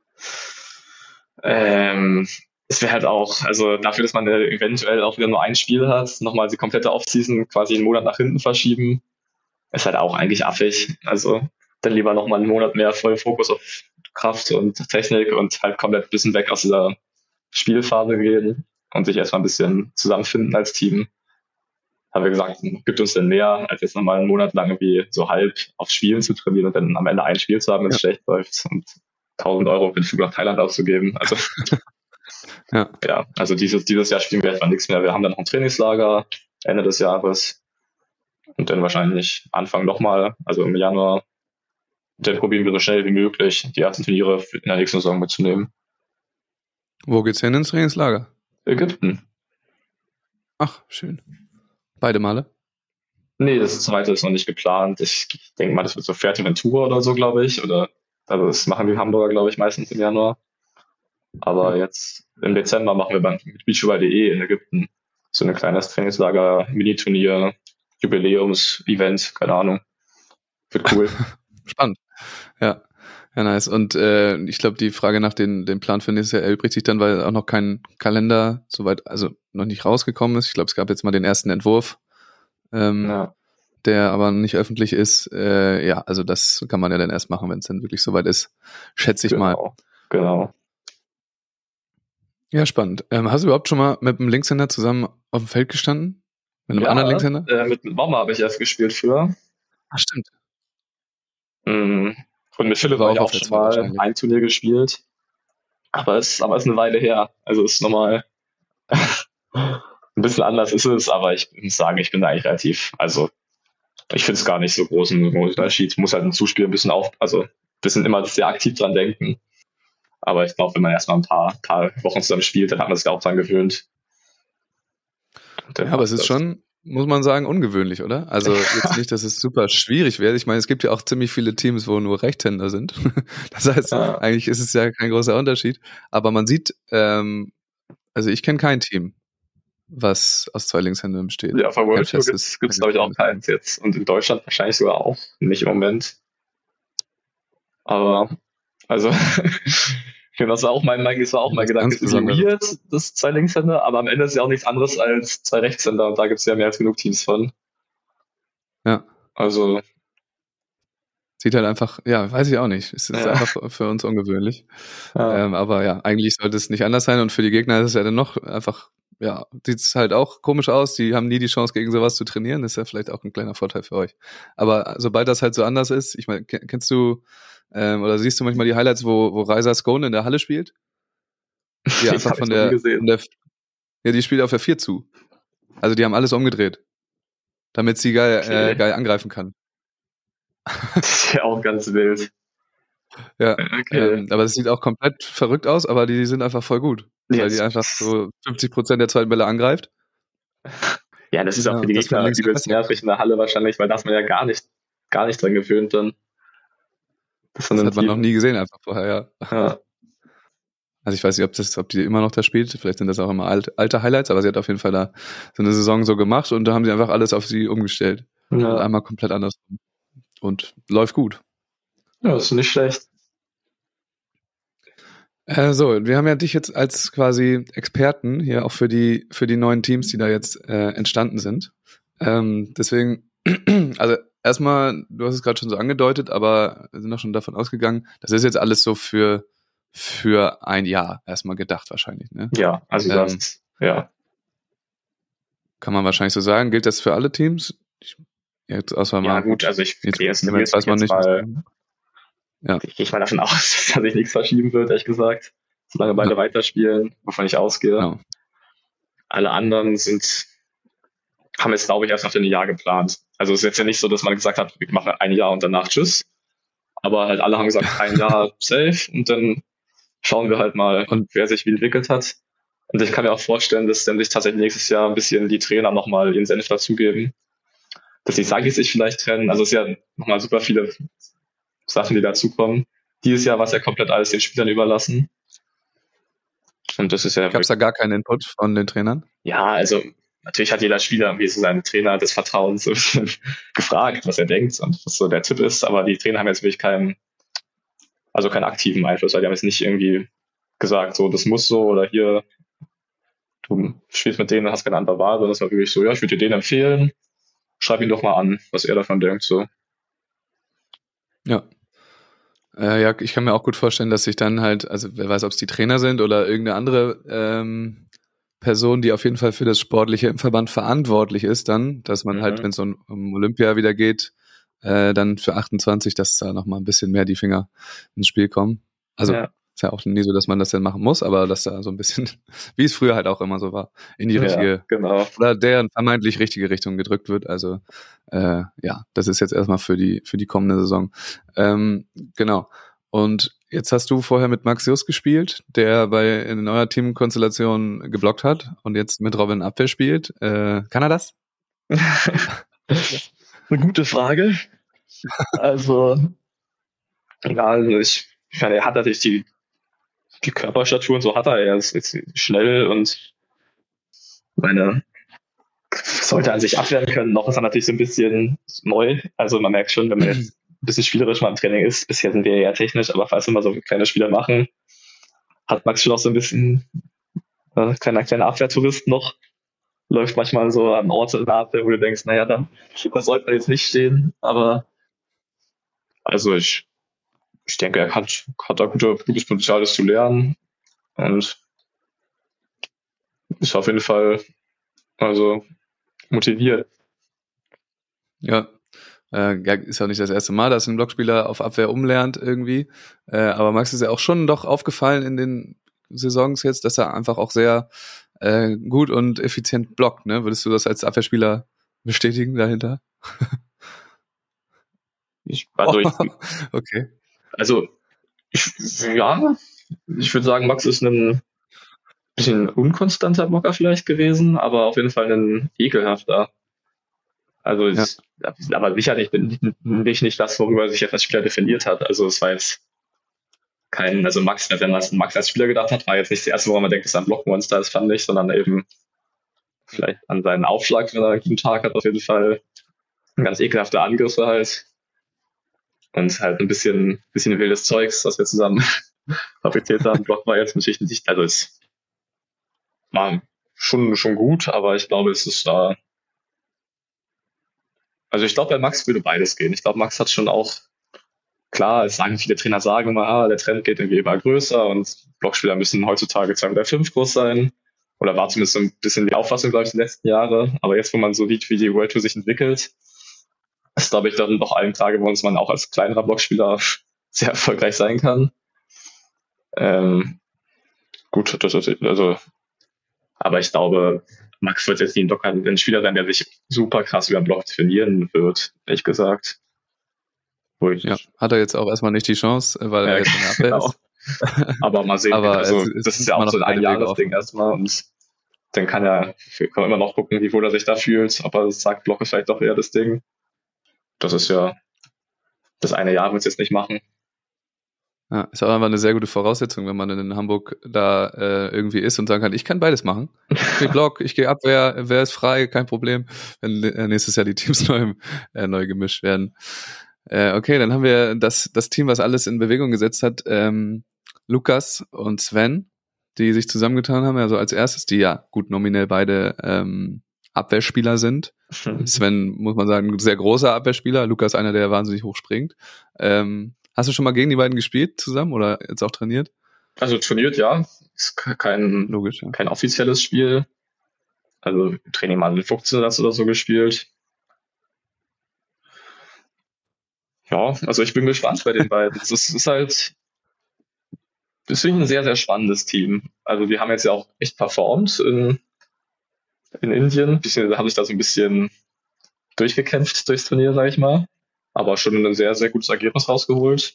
es wäre halt auch, also dafür, dass man eventuell auch wieder nur ein Spiel hat, nochmal die komplette Offseason quasi einen Monat nach hinten verschieben, ist halt auch eigentlich affig. Also dann lieber nochmal einen Monat mehr voll Fokus auf Kraft und Technik und halt komplett ein bisschen weg aus dieser Spielphase gehen und sich erstmal ein bisschen zusammenfinden als Team. Haben wir gesagt, gibt uns denn mehr, als jetzt nochmal einen Monat lang irgendwie so halb aufs Spielen zu trainieren und dann am Ende ein Spiel zu haben, wenn es schlecht läuft und 1.000 Euro für den Flug nach Thailand auszugeben. Also ja, also dieses Jahr spielen wir etwa nichts mehr. Wir haben dann noch ein Trainingslager Ende des Jahres und dann wahrscheinlich Anfang nochmal, also im Januar. Dann probieren wir so schnell wie möglich, die ersten Turniere in der nächsten Saison mitzunehmen. Wo geht's hin ins Trainingslager? Ägypten. Ach, schön. Beide Male? Nee, das zweite ist noch nicht geplant. Ich denke mal, das wird so Fuerteventura oder so, glaube ich. Also das machen die Hamburger, glaube ich, meistens im Januar. Aber jetzt im Dezember machen wir mit beachvolleyball.de in Ägypten so ein kleines Trainingslager, Mini-Turnier, Jubiläums-Event, keine Ahnung. Wird cool. Spannend. Ja, nice. Und ich glaube, die Frage nach den Plan für nächstes Jahr erübrigt sich dann, weil auch noch kein Kalender soweit, also noch nicht rausgekommen ist. Ich glaube, es gab jetzt mal den ersten Entwurf, der aber nicht öffentlich ist. Ja, also das kann man ja dann erst machen, wenn es dann wirklich soweit ist. Schätze ich mal. Genau. Ja, spannend. Hast du überhaupt schon mal mit einem Linkshänder zusammen auf dem Feld gestanden? Mit einem anderen Linkshänder? Mit Mama habe ich erst gespielt früher. Ach, stimmt. Und mit Philipp habe ich auch schon mal ein Turnier gespielt. Aber es ist eine Weile her. Also ist normal. Ein bisschen anders ist es, aber ich muss sagen, ich bin da eigentlich relativ, also ich finde es gar nicht so großen Unterschied. Ich muss halt im Zuspiel ein bisschen immer sehr aktiv dran denken. Aber ich glaube, wenn man erstmal ein paar Wochen zusammen spielt, dann hat man sich auch dran gewöhnt. Ja, aber es ist schon, muss man sagen, ungewöhnlich, oder? Also jetzt nicht, dass es super schwierig wäre. Ich meine, es gibt ja auch ziemlich viele Teams, wo nur Rechtshänder sind. Das heißt, eigentlich ist es ja kein großer Unterschied. Aber man sieht, also ich kenne kein Team, was aus 2 Linkshändern besteht. Ja, auf der Kein World Tour festes- gibt's glaube ich, auch keins jetzt. Und in Deutschland wahrscheinlich sogar auch nicht im Moment. Aber, also, das war auch das war auch mein Was Gedanke. ganz Es ist irgendwie Besonderes. weird, das 2 Linkshänder, aber am Ende ist ja auch nichts anderes als 2 Rechtshänder. Und da gibt's ja mehr als genug Teams von. Ja. Also, Sieht halt einfach, ja, weiß ich auch nicht. Es ist Ja. einfach für uns ungewöhnlich. ja, Aber ja, eigentlich sollte es nicht anders sein und für die Gegner ist es ja dann noch einfach, ja, sieht es halt auch komisch aus. Die haben nie die Chance, gegen sowas zu trainieren. Das ist ja vielleicht auch ein kleiner Vorteil für euch. Aber sobald das halt so anders ist, ich meine, kennst du oder siehst du manchmal die Highlights, wo Reiser Scone in der Halle spielt? Die Ich einfach hab von es noch nie der, gesehen. ja, die spielt auf der 4 zu. Also die haben alles umgedreht, damit sie Okay. geil angreifen kann. Das ist ja auch ganz wild. Ja, Okay. aber es sieht auch komplett verrückt aus, aber die sind einfach voll gut. Weil Jetzt- die einfach so 50% der zweiten Bälle angreift. Ja, das ist auch Ja, für die das für Gegner links übelst besser. nervig in der Halle wahrscheinlich, weil da ist man ja gar nicht dran gewöhnt dann. Das hat man noch nie gesehen einfach vorher, ja. Ja. Also ich weiß nicht, ob die immer noch da spielt. Vielleicht sind das auch immer alte Highlights, aber sie hat auf jeden Fall da so eine Saison so gemacht und da haben sie einfach alles auf sie umgestellt. Und Ja. einmal komplett anders. Und läuft gut. Ja, das ist nicht schlecht. So, wir haben ja dich jetzt als quasi Experten hier auch für die neuen Teams, die da jetzt entstanden sind. Deswegen, also erstmal, du hast es gerade schon so angedeutet, aber wir sind auch schon davon ausgegangen, das ist jetzt alles so für ein Jahr erstmal gedacht wahrscheinlich, ne? Ja, also das, ja. Kann man wahrscheinlich so sagen. Gilt das für alle Teams? Jetzt außer Ja, mal gut, also ich jetzt weiß man nicht. Ja. Ich gehe mal davon aus, dass sich nichts verschieben wird, ehrlich gesagt. Solange beide weiterspielen, wovon ich ausgehe. Genau. Alle anderen haben jetzt, glaube ich, erst nach dem Jahr geplant. Also es ist jetzt ja nicht so, dass man gesagt hat, wir machen ein Jahr und danach tschüss. Aber halt alle haben gesagt, ein Jahr safe und dann schauen wir halt mal, wer sich wie entwickelt hat. Und ich kann mir auch vorstellen, dass dann sich tatsächlich nächstes Jahr ein bisschen die Trainer nochmal ihren Senf dazugeben. Dass die Sagis sich vielleicht trennen. Also es ist ja nochmal super viele Sachen, die dazukommen. Dieses Jahr war es ja komplett alles den Spielern überlassen. Und das ist ja. Gab es da gar keinen Input von den Trainern? Ja, also natürlich hat jeder Spieler irgendwie so seinen Trainer des Vertrauens so ein bisschen gefragt, was er denkt und was so der Tipp ist. Aber die Trainer haben jetzt wirklich keinen aktiven Einfluss, weil die haben jetzt nicht irgendwie gesagt, so, das muss so oder hier, du spielst mit denen und hast keine andere Wahl, sondern es war wirklich so, ja, ich würde dir den empfehlen, schreib ihn doch mal an, was er davon denkt, so. Ja. Ja, ich kann mir auch gut vorstellen, dass sich dann halt, also wer weiß, ob es die Trainer sind oder irgendeine andere Person, die auf jeden Fall für das Sportliche im Verband verantwortlich ist, dann, dass man halt, wenn es um Olympia wieder geht, dann für 28, dass da nochmal ein bisschen mehr die Finger ins Spiel kommen. Also ist ja auch nie so, dass man das dann machen muss, aber dass da so ein bisschen, wie es früher halt auch immer so war, in die richtige, oder deren vermeintlich richtige Richtung gedrückt wird. Also ja, das ist jetzt erstmal für die kommende Saison. Genau. Und jetzt hast du vorher mit Max Just gespielt, der in eurer Teamkonstellation geblockt hat und jetzt mit Robin Abwehr spielt. Kann er das? Eine gute Frage. Also, ich meine, er hat natürlich die Körperstatur und so hat er. Er ist jetzt schnell und sollte an sich abwehren können. Noch ist er natürlich so ein bisschen neu. Also man merkt schon, wenn man jetzt ein bisschen spielerisch mal im Training ist, bisher sind wir eher technisch, aber falls wir mal so kleine Spiele machen, hat Max schon auch so ein bisschen kleiner Abwehrtourist noch. Läuft manchmal so an Orte in der Abwehr, wo du denkst, naja, da sollte man jetzt nicht stehen. Aber also ich denke, er hat da gutes Potenzial, das zu lernen. Und ist auf jeden Fall motiviert. Ja. Ist auch nicht das erste Mal, dass ein Blockspieler auf Abwehr umlernt irgendwie. Aber Max ist ja auch schon doch aufgefallen in den Saisons jetzt, dass er einfach auch sehr gut und effizient blockt. Ne? Würdest du das als Abwehrspieler bestätigen dahinter? Okay. Also ich würde sagen, Max ist ein bisschen unkonstanter Blocker vielleicht gewesen, aber auf jeden Fall ein ekelhafter. Also aber sicherlich nicht das, worüber sich jetzt als Spieler definiert hat. Also es war jetzt wenn man Max als Spieler gedacht hat, war jetzt nicht das erste, woran man denkt, dass er ein Blockmonster ist, fand ich, sondern eben vielleicht an seinen Aufschlag, wenn er einen guten Tag hat, auf jeden Fall ganz ekelhafte Angriffe halt. Und halt ein bisschen wildes Zeugs, was wir zusammen fabriziert haben. Block war jetzt natürlich nicht, also es war schon gut, aber ich glaube, es ist da. Also ich glaube, bei Max würde beides gehen. Ich glaube, Max hat schon auch, klar, es sagen viele Trainer sagen immer, der Trend geht irgendwie immer größer und Blockspieler müssen heutzutage 2,5 Meter groß sein. Oder war zumindest so ein bisschen die Auffassung, glaube ich, die letzten Jahre. Aber jetzt, wo man so sieht, wie die World Tour sich entwickelt, ist, glaube ich, dann doch allen klar geworden, dass man auch als kleinerer Blockspieler sehr erfolgreich sein kann. Gut, das ist, also, aber ich glaube, Max wird jetzt nicht ein Spieler sein, der sich super krass über den Block trainieren wird, ehrlich gesagt. Ja, hat er jetzt auch erstmal nicht die Chance, weil er jetzt in der Abwehr genau. ist. Aber mal sehen, Aber also das ist ja auch so ein Jahresding erstmal und dann kann man immer noch gucken, wie wohl er sich da fühlt, ob er sagt, Block ist vielleicht doch eher das Ding. Das ist ja, das eine Jahr wird es jetzt nicht machen. Ja, ist auch einfach eine sehr gute Voraussetzung, wenn man in Hamburg da irgendwie ist und sagen kann, ich kann beides machen. Ich gehe Block, ich gehe Abwehr, wer ist frei, kein Problem, wenn nächstes Jahr die Teams neu gemischt werden. Okay, dann haben wir das Team, was alles in Bewegung gesetzt hat, Lukas und Sven, die sich zusammengetan haben, also als erstes, die ja gut nominell beide Abwehrspieler sind. Sven, muss man sagen, ein sehr großer Abwehrspieler, Lukas einer, der wahnsinnig hoch springt. Hast du schon mal gegen die beiden gespielt zusammen oder jetzt auch trainiert? Also trainiert, ja. Ist kein offizielles Spiel. Also Training mal in 15 oder so gespielt. Ja, also ich bin gespannt bei den beiden. Das ist halt, deswegen ein sehr, sehr spannendes Team. Also die haben jetzt ja auch echt performt in Indien. Haben sich da so ein bisschen durchgekämpft durchs Turnier, sag ich mal. Aber schon ein sehr, sehr gutes Ergebnis rausgeholt.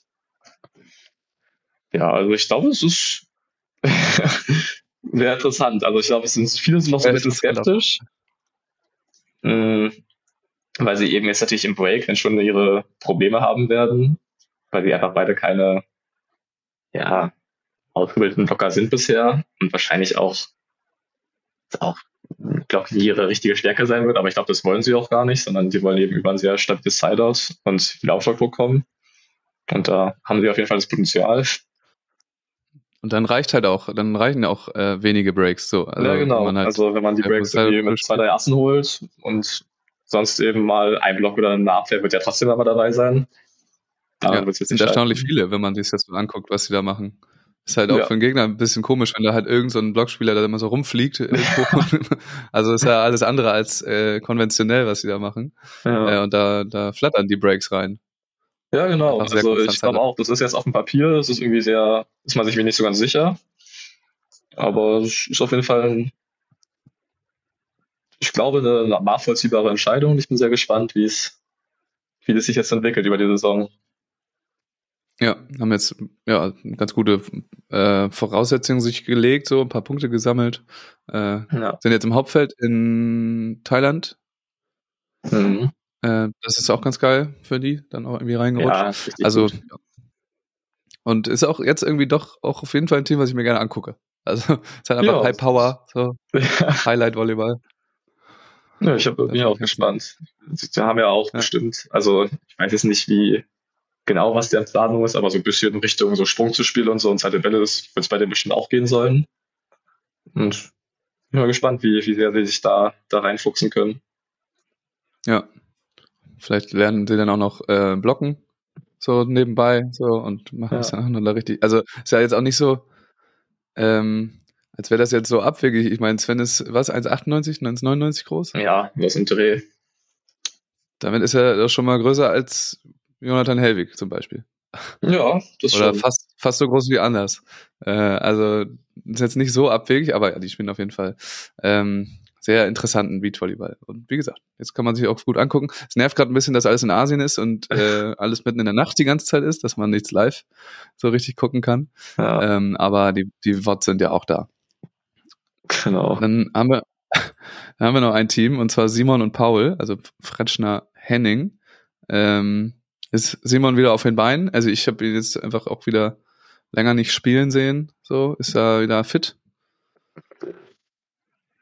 Ja, also ich glaube, es ist sehr interessant. Also ich glaube, viele sind noch so ein bisschen skeptisch. Weil sie eben jetzt natürlich im Break dann schon ihre Probleme haben werden, weil sie einfach beide keine ausgebildeten Blocker sind bisher und wahrscheinlich auch glaube ich, nie ihre richtige Stärke sein wird, aber ich glaube, das wollen sie auch gar nicht, sondern sie wollen eben über ein sehr stabiles Sideout und viel Aufschlagdruck kommen. Und da haben sie auf jeden Fall das Potenzial. Und dann reichen auch wenige Breaks so. Also, ja, genau. Also wenn man die Breaks mit 2, 3 Assen holt und sonst eben mal ein Block oder eine Abwehr wird ja trotzdem aber dabei sein. Es sind erstaunlich viele, wenn man sich das so anguckt, was sie da machen. Ist halt auch für den Gegner ein bisschen komisch, wenn da halt irgend so ein Blockspieler, der immer so rumfliegt. Also ist ja alles andere als konventionell, was sie da machen. Ja. Und da flattern die Breaks rein. Ja, genau. Also ich glaube auch, das ist jetzt auf dem Papier, das ist irgendwie ist man sich nicht so ganz sicher. Aber es ist auf jeden Fall ich glaube, eine nachvollziehbare Entscheidung. Ich bin sehr gespannt, wie es sich jetzt entwickelt über die Saison. Ja, haben jetzt ganz gute Voraussetzungen sich gelegt, so ein paar Punkte gesammelt. Sind jetzt im Hauptfeld in Thailand. Das ist auch ganz geil für die, dann auch irgendwie reingerutscht. Ja, also gut. Und ist auch jetzt irgendwie doch auch auf jeden Fall ein Team, was ich mir gerne angucke. Also es hat einfach High Power, so Highlight Volleyball. Ja, bin ja auch gespannt. Sie haben ja auch bestimmt, also ich weiß jetzt nicht, wie genau was der Planung ist, aber so ein bisschen in Richtung so Sprung zu spielen und so und zweite Bälle, das wird es bei denen bestimmt auch gehen sollen. Und ich bin mal gespannt, wie sehr sie sich da reinfuchsen können. Ja. Vielleicht lernen sie dann auch noch blocken, so nebenbei, so und machen das dann auch noch richtig. Also ist ja jetzt auch nicht so, als wäre das jetzt so abwegig. Ich meine, Sven ist, 1,98, 1,99 groß? Ja, was im Dreh. Damit ist er doch schon mal größer als Jonathan Hellwig zum Beispiel. Ja, das Oder schon. fast so groß wie Anders. Also ist jetzt nicht so abwegig, aber ja, die spielen auf jeden Fall sehr interessanten Beachvolleyball. Und wie gesagt, jetzt kann man sich auch gut angucken. Es nervt gerade ein bisschen, dass alles in Asien ist und alles mitten in der Nacht die ganze Zeit ist, dass man nichts live so richtig gucken kann. Ja. Aber die VODs sind ja auch da. Genau. Dann haben wir noch ein Team, und zwar Simon und Paul, also Fretschner Henning. Ist Simon wieder auf den Beinen? Also ich habe ihn jetzt einfach auch wieder länger nicht spielen sehen. So, ist er wieder fit?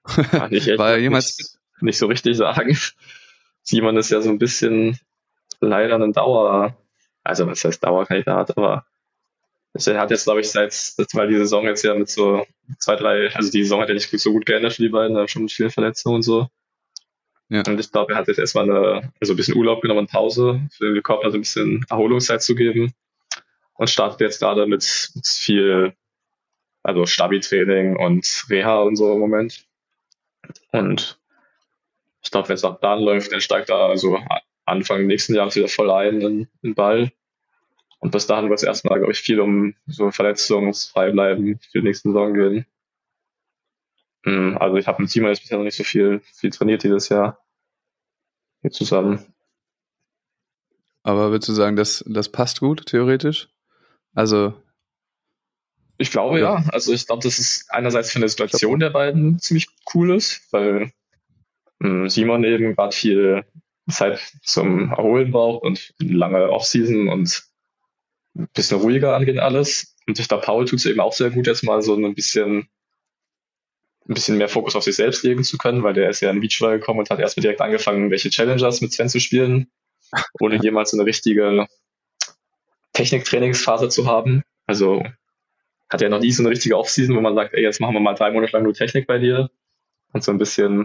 Nicht echt, War er jemals fit? nicht so richtig sagen. Simon ist ja so ein bisschen leider ein also was heißt Dauerkandidat, aber er hat jetzt, glaube ich, weil die Saison jetzt ja mit so zwei, drei, also die Saison hat ja nicht so gut geändert für die beiden, da schon mit vielen Verletzungen und so. Ja. Und ich glaube, er hat jetzt erstmal ein bisschen Urlaub genommen und Pause, für den Körper so ein bisschen Erholungszeit zu geben und startet jetzt gerade mit viel, also Stabi-Training und Reha und so im Moment. Und ich glaube, wenn es nach Plan läuft, dann steigt er also Anfang nächsten Jahres wieder voll ein in den Ball. Und bis dahin wird es erstmal, glaube ich, viel um so verletzungsfrei bleiben für die nächste Saison gehen. Also ich habe mit Simon jetzt bisher noch nicht so viel trainiert dieses Jahr hier zusammen. Aber würdest du sagen, das passt gut, theoretisch? Also. Ich glaube ja. Also ich glaube, das ist einerseits für eine Situation der beiden ziemlich cool ist, weil Simon eben gerade viel Zeit zum Erholen braucht und eine lange Offseason und ein bisschen ruhiger angehen alles. Und ich glaube, Paul tut es eben auch sehr gut, jetzt mal so ein bisschen mehr Fokus auf sich selbst legen zu können, weil der ist ja in Beachvolleyball gekommen und hat erstmal direkt angefangen, welche Challengers mit Sven zu spielen, ohne jemals eine richtige Techniktrainingsphase zu haben. Also hat er noch nie so eine richtige Offseason, wo man sagt, ey, jetzt machen wir mal 3 Monate lang nur Technik bei dir und so ein bisschen,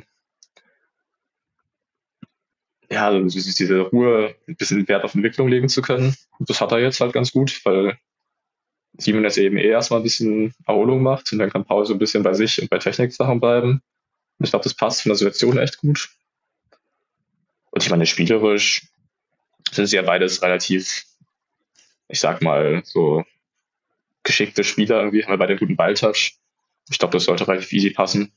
ja, diese Ruhe, ein bisschen Wert auf Entwicklung legen zu können. Und das hat er jetzt halt ganz gut, weil Simon jetzt eben erstmal ein bisschen Erholung macht und dann kann Paul so ein bisschen bei sich und bei Techniksachen bleiben. Und ich glaube, das passt von der Situation echt gut. Und ich meine, spielerisch sind sie ja beides relativ, ich sag mal, so geschickte Spieler irgendwie, haben wir beide einen guten Balltouch. Ich glaube, das sollte relativ easy passen.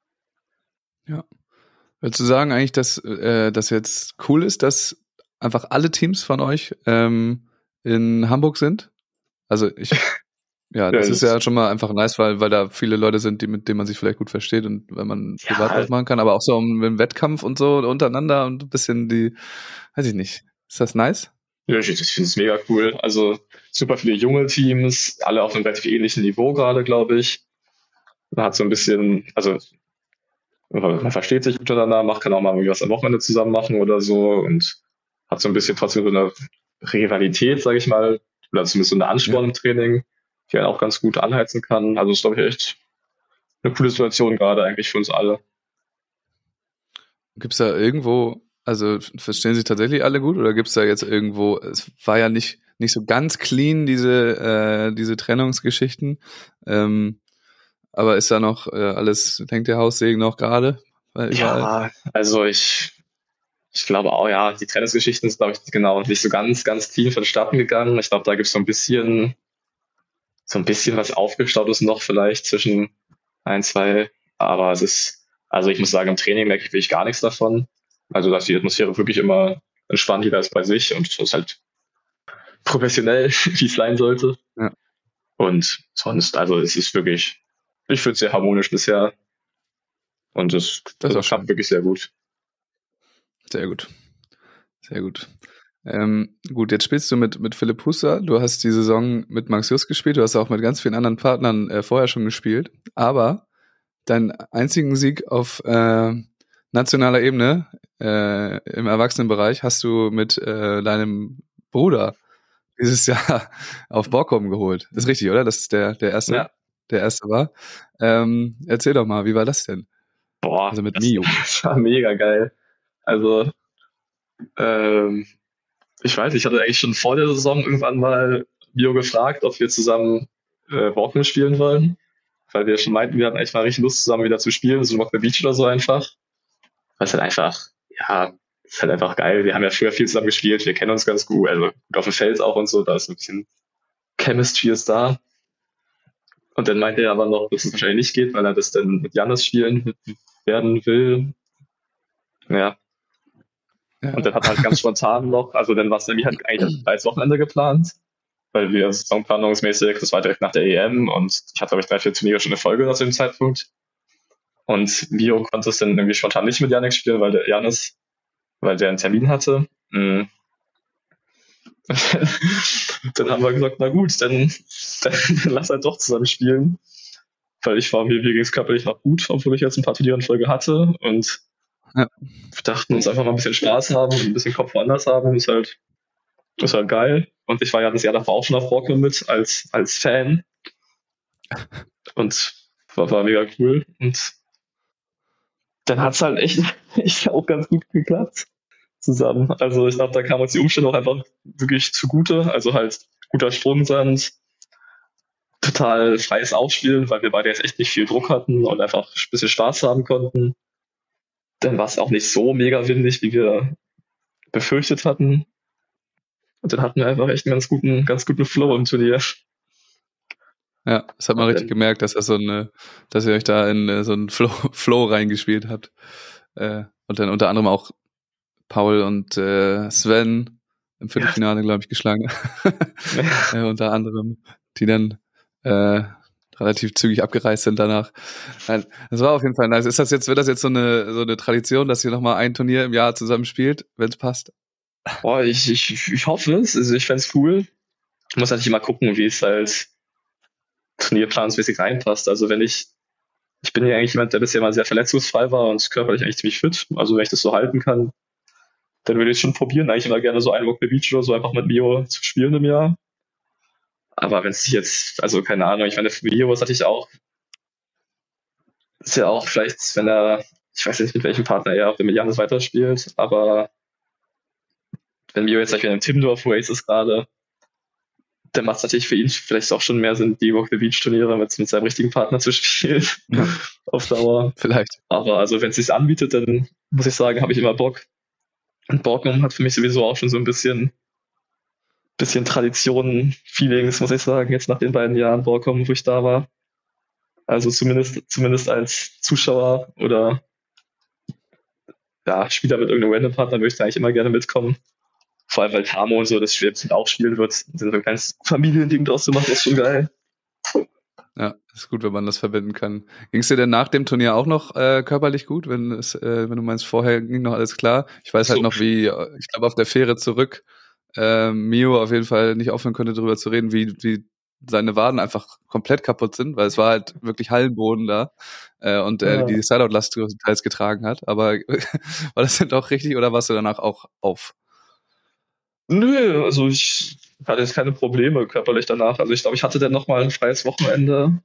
Ja. Würdest du sagen eigentlich, dass das jetzt cool ist, dass einfach alle Teams von euch in Hamburg sind? Also das ist ja schon mal einfach nice, weil da viele Leute sind, mit denen man sich vielleicht gut versteht und wenn man privat was machen kann, aber auch so um den Wettkampf und so untereinander und ein bisschen weiß ich nicht. Ist das nice? Ja, ich finde es mega cool. Also super viele junge Teams, alle auf einem relativ ähnlichen Niveau gerade, glaube ich. Man hat so ein bisschen, also man versteht sich miteinander, kann auch mal irgendwie was am Wochenende zusammen machen oder so und hat so ein bisschen trotzdem so eine Rivalität, sage ich mal, oder zumindest so eine Ansporn im Training, die einen auch ganz gut anheizen kann. Also ist, glaube ich, echt eine coole Situation gerade eigentlich für uns alle. Gibt's da irgendwo, also verstehen sich tatsächlich alle gut oder gibt's da jetzt irgendwo, es war ja nicht so ganz clean, diese Trennungsgeschichten, aber ist da noch alles, hängt der Haussegen noch gerade? Ja, also ich glaube auch, ja, die Trennungsgeschichten sind, glaube ich, genau nicht so ganz, ganz clean vonstatten gegangen. Ich glaube, da gibt es so ein bisschen was aufgestaut ist noch vielleicht zwischen 1, 2, aber also ich muss sagen, im Training merke ich wirklich gar nichts davon. Also, dass die Atmosphäre wirklich immer entspannt, jeder ist bei sich und es ist halt professionell, wie es sein sollte. Ja. Und sonst, also es ist wirklich, ich finde es sehr harmonisch bisher und das klappt wirklich sehr gut. Sehr gut. Sehr gut. Gut, jetzt spielst du mit Philipp Husser. Du hast die Saison mit Max Just gespielt. Du hast auch mit ganz vielen anderen Partnern vorher schon gespielt. Aber deinen einzigen Sieg auf nationaler Ebene im Erwachsenenbereich hast du mit deinem Bruder dieses Jahr auf Borkum geholt. Das ist richtig, oder? Das ist der erste, Ja. Der erste war. Erzähl doch mal, wie war das denn? Boah, also mit Mio. Das war mega geil. Also ich weiß, ich hatte eigentlich schon vor der Saison irgendwann mal Mio gefragt, ob wir zusammen Borkum spielen wollen, weil wir schon meinten, wir hatten eigentlich mal richtig Lust, zusammen wieder zu spielen, so Rock the Beach oder so einfach. Was halt einfach, ja, ist halt einfach geil. Wir haben ja früher viel zusammen gespielt, wir kennen uns ganz gut, also gut auf dem Feld auch und so, da ist ein bisschen Chemistry ist da. Und dann meinte er aber noch, dass es wahrscheinlich nicht geht, weil er das dann mit Jannis spielen werden will. Ja. Und dann hat er halt ganz spontan noch, also dann war es nämlich halt eigentlich als Wochenende geplant, weil wir saisonplanungsmäßig, das war direkt nach der EM und ich hatte, glaube ich, 3, 4 Turniere schon eine Folge zu dem Zeitpunkt. Und Mio konnte es dann irgendwie spontan nicht mit Janik spielen, weil der einen Termin hatte. Dann haben wir gesagt, na gut, dann lass halt doch zusammen spielen. weil mir ging es körperlich noch gut, obwohl ich jetzt ein paar Turniere in Folge hatte und Ja. wir dachten uns einfach mal ein bisschen Spaß haben und ein bisschen Kopf woanders haben, ist halt geil. Und ich war ja das Jahr davor auch schon auf Rockman mit als Fan und war mega cool. Und dann hat's halt echt auch ganz gut geklappt zusammen. Also ich glaube, da kamen uns die Umstände auch einfach wirklich zugute. Also halt guter Sprungsand, total freies Aufspielen, weil wir beide jetzt echt nicht viel Druck hatten und einfach ein bisschen Spaß haben konnten. Dann war es auch nicht so mega windig, wie wir befürchtet hatten. Und dann hatten wir einfach echt einen ganz guten Flow im Turnier. Ja, das hat man richtig gemerkt, dass dass ihr euch da in so einen Flow reingespielt habt. Und dann unter anderem auch Paul und Sven im Viertelfinale, glaube ich, geschlagen. Unter anderem, die dann relativ zügig abgereist sind danach. Nein, das war auf jeden Fall nice. Wird das jetzt so eine Tradition, dass ihr nochmal ein Turnier im Jahr zusammen spielt, wenn es passt? Boah, ich hoffe es. Also ich fände es cool. Ich muss natürlich immer gucken, wie es halt turnierplanmäßig reinpasst. Also ich bin ja eigentlich jemand, der bisher mal sehr verletzungsfrei war und körperlich eigentlich ziemlich fit. Also wenn ich das so halten kann, dann würde ich es schon probieren, eigentlich immer gerne so ein Walk the Beach oder so einfach mit Mio zu spielen im Jahr. Aber wenn es sich jetzt, also keine Ahnung, ich meine, für Mio ist natürlich auch, ist ja auch vielleicht, ich weiß nicht, mit welchem Partner er auf dem Janis weiterspielt, aber wenn Mio jetzt in einem Timmendorf Race ist gerade, dann macht es natürlich für ihn vielleicht auch schon mehr Sinn, die Walk the Beach Turniere mit seinem richtigen Partner zu spielen. Ja. Auf Dauer. Vielleicht. Aber also wenn es sich anbietet, dann muss ich sagen, habe ich immer Bock. Und Borkum hat für mich sowieso auch schon so ein bisschen Tradition, Feelings, muss ich sagen, jetzt nach den beiden Jahren Borkum, wo ich da war. Also zumindest als Zuschauer oder ja, Spieler mit irgendeinem Random Partner möchte ich eigentlich immer gerne mitkommen. Vor allem, weil Tamo und so das auch spielen wird, so ein kleines Familiending draus zu machen, ist schon geil. Ja, ist gut, wenn man das verbinden kann. Ging es dir denn nach dem Turnier auch noch körperlich gut, wenn du meinst, vorher ging noch alles klar? Ich weiß halt noch, ich glaube auf der Fähre zurück, Mio auf jeden Fall nicht aufhören konnte, darüber zu reden, wie seine Waden einfach komplett kaputt sind, weil es war halt wirklich Hallenboden da und die Sideout-Last größtenteils getragen hat. Aber war das denn doch richtig oder warst du danach auch auf? Nö, also ich hatte jetzt keine Probleme körperlich danach. Also ich glaube, ich hatte dann nochmal ein freies Wochenende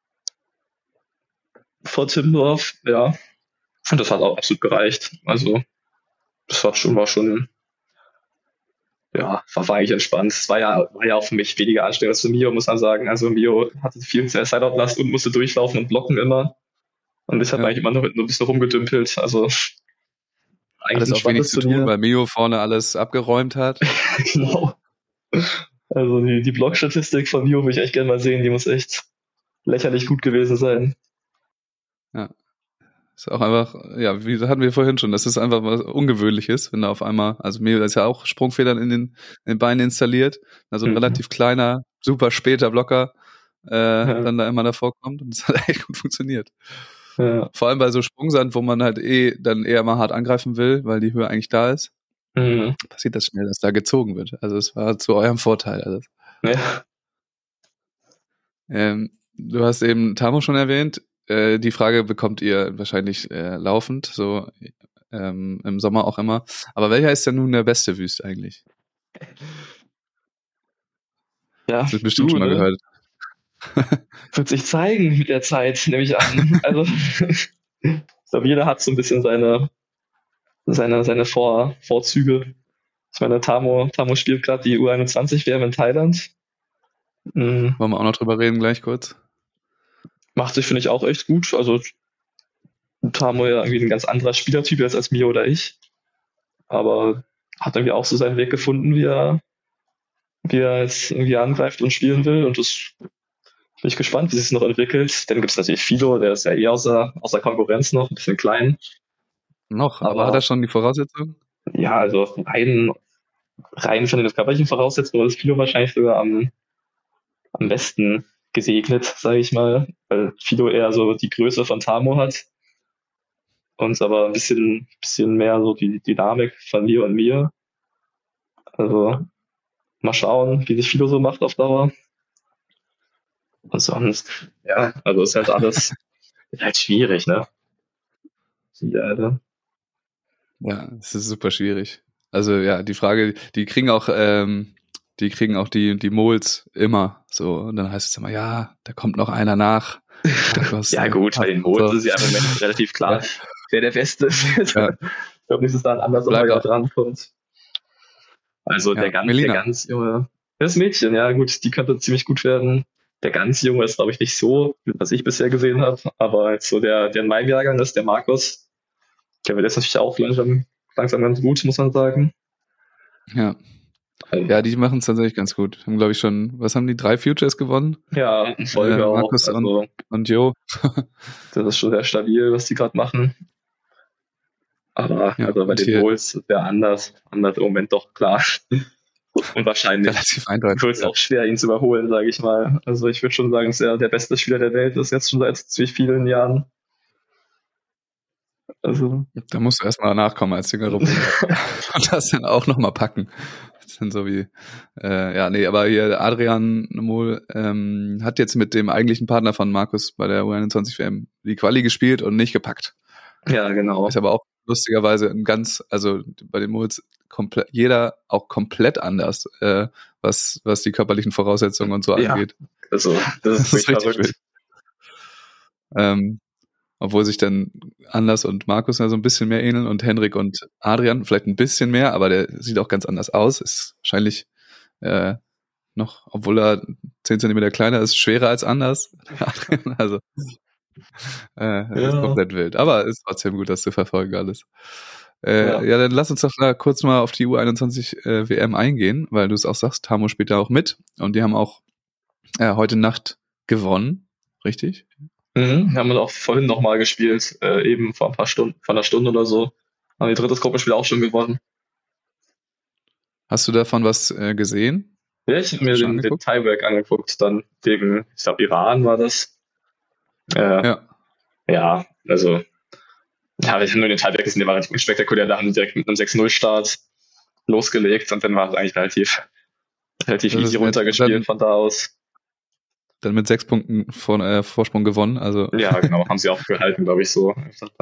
vor Timmendorf, ja. Und das hat auch absolut gereicht. Also das war schon ja, war eigentlich entspannt. Es war ja auch für mich weniger anstrengend als für Mio, muss man sagen. Also Mio hatte viel Sideout-Last und musste durchlaufen und blocken immer. Und ich habe eigentlich immer nur ein bisschen rumgedümpelt. Also alles auch wenig zu tun, weil Mio vorne alles abgeräumt hat. Genau. Also die Blockstatistik von Mio würde ich echt gerne mal sehen. Die muss echt lächerlich gut gewesen sein. Ja. Ist auch einfach, ja, wie hatten wir vorhin schon, das ist einfach was Ungewöhnliches, wenn da auf einmal, also Mio ist ja auch Sprungfedern in den Beinen installiert, also ein relativ kleiner, super später Blocker dann da immer davor kommt und das hat echt gut funktioniert. Ja. Vor allem bei so Sprungsand, wo man halt dann eher mal hart angreifen will, weil die Höhe eigentlich da ist, passiert das schnell, dass da gezogen wird. Also es war zu eurem Vorteil alles. Ja. Du hast eben Tamo schon erwähnt. Die Frage bekommt ihr wahrscheinlich laufend, so im Sommer auch immer. Aber welcher ist denn nun der beste Wüst eigentlich? Ja, das hast du bestimmt schon mal gehört. Wird sich zeigen mit der Zeit, nehme ich an. Also ich glaube, jeder hat so ein bisschen seine Vorzüge. Ich meine, Tamo spielt gerade die U21-WM in Thailand. Wollen wir auch noch drüber reden, gleich kurz? Macht sich, finde ich, auch echt gut. Also Tamo ja irgendwie ein ganz anderer Spielertyp als Mio oder ich. Aber hat irgendwie auch so seinen Weg gefunden, wie er jetzt irgendwie angreift und spielen will. Und das bin ich gespannt, wie sich es noch entwickelt. Dann gibt es natürlich Fido, der ist ja außer Konkurrenz noch, ein bisschen klein. Aber hat er schon die Voraussetzungen? Ja, also rein von den körperlichen Voraussetzungen ist Fido wahrscheinlich sogar am besten gesegnet, sage ich mal, weil Fido eher so die Größe von Tamo hat und aber ein bisschen mehr so die Dynamik von Mio und mir. Also mal schauen, wie sich Fido so macht auf Dauer. Und sonst, ja, also ist halt alles ist halt schwierig, ne? Ja, Ja, es ist super schwierig. Also ja, die Frage, die kriegen auch die Mols immer so. Und dann heißt es immer, ja, da kommt noch einer nach. Marcos, ja gut, bei den Modes so. ist ja im Moment relativ klar, Ja. wer der Beste ist. Ja. Ich glaube nicht, dass da ein anders Bleibt nochmal auch. drankommt. Also Ja, der Melina. ganz junge, das Mädchen, ja gut, die könnte ziemlich gut werden. Der ganz junge ist, glaube ich, nicht so, was ich bisher gesehen habe. Aber jetzt so der in meinem Jahrgang ist, der Markus, der wird jetzt natürlich auch langsam ganz gut, muss man sagen. Ja. Ja, die machen es tatsächlich ganz gut. Haben, glaube ich, schon, was haben die, 3 Futures gewonnen? Ja, in Folge auch. Markus Also, und Jo. das ist schon sehr stabil, was die gerade machen. Aber Ja, also bei und den hier Bulls ist der anders im Moment doch klar. Und wahrscheinlich relativ eindeutig. wird es auch schwer, ihn zu überholen, sage ich mal. Also ich würde schon sagen, dass er der beste Spieler der Welt ist, jetzt schon seit ziemlich vielen Jahren. Also, Da musst du erstmal nachkommen als jüngerer Bruder. Und das dann auch nochmal packen. Das sind so wie, ja, nee, aber hier Adrian Mohl hat jetzt mit dem eigentlichen Partner von Markus bei der U21 WM die Quali gespielt und nicht gepackt. ja, genau. Ist aber auch lustigerweise also bei den Mols jeder auch komplett anders, was die körperlichen Voraussetzungen und so Ja. angeht. Also, das ist wirklich richtig verrückt. wild. Obwohl sich dann Anders und Markus ja so ein bisschen mehr ähneln und Henrik und Adrian vielleicht ein bisschen mehr, aber der sieht auch ganz anders aus. Ist wahrscheinlich noch, obwohl er 10 Zentimeter kleiner ist, schwerer als Anders. Also das ist komplett wild. Aber ist trotzdem gut, das zu verfolgen alles. Ja, dann lass uns doch da kurz mal auf die U21 WM eingehen, weil du es auch sagst, Tamo spielt da auch mit und die haben auch heute Nacht gewonnen, richtig? Mhm, haben wir auch vorhin nochmal gespielt, eben vor ein paar Stunden, vor einer Stunde oder so. Haben die drittes Gruppenspiel auch schon gewonnen. Hast du davon was gesehen? Ja, ich habe mir den Tiebreak angeguckt, dann gegen, ich glaube, Iran war das. Ja, also, ja, ich habe nur den Tiebreak gesehen, der war relativ spektakulär. Da haben die direkt mit einem 6-0-Start losgelegt und dann war es eigentlich relativ easy runtergespielt von da aus. Dann mit 6 Punkten Vorsprung gewonnen. Also. Ja, genau, haben sie auch gehalten, glaube ich, so.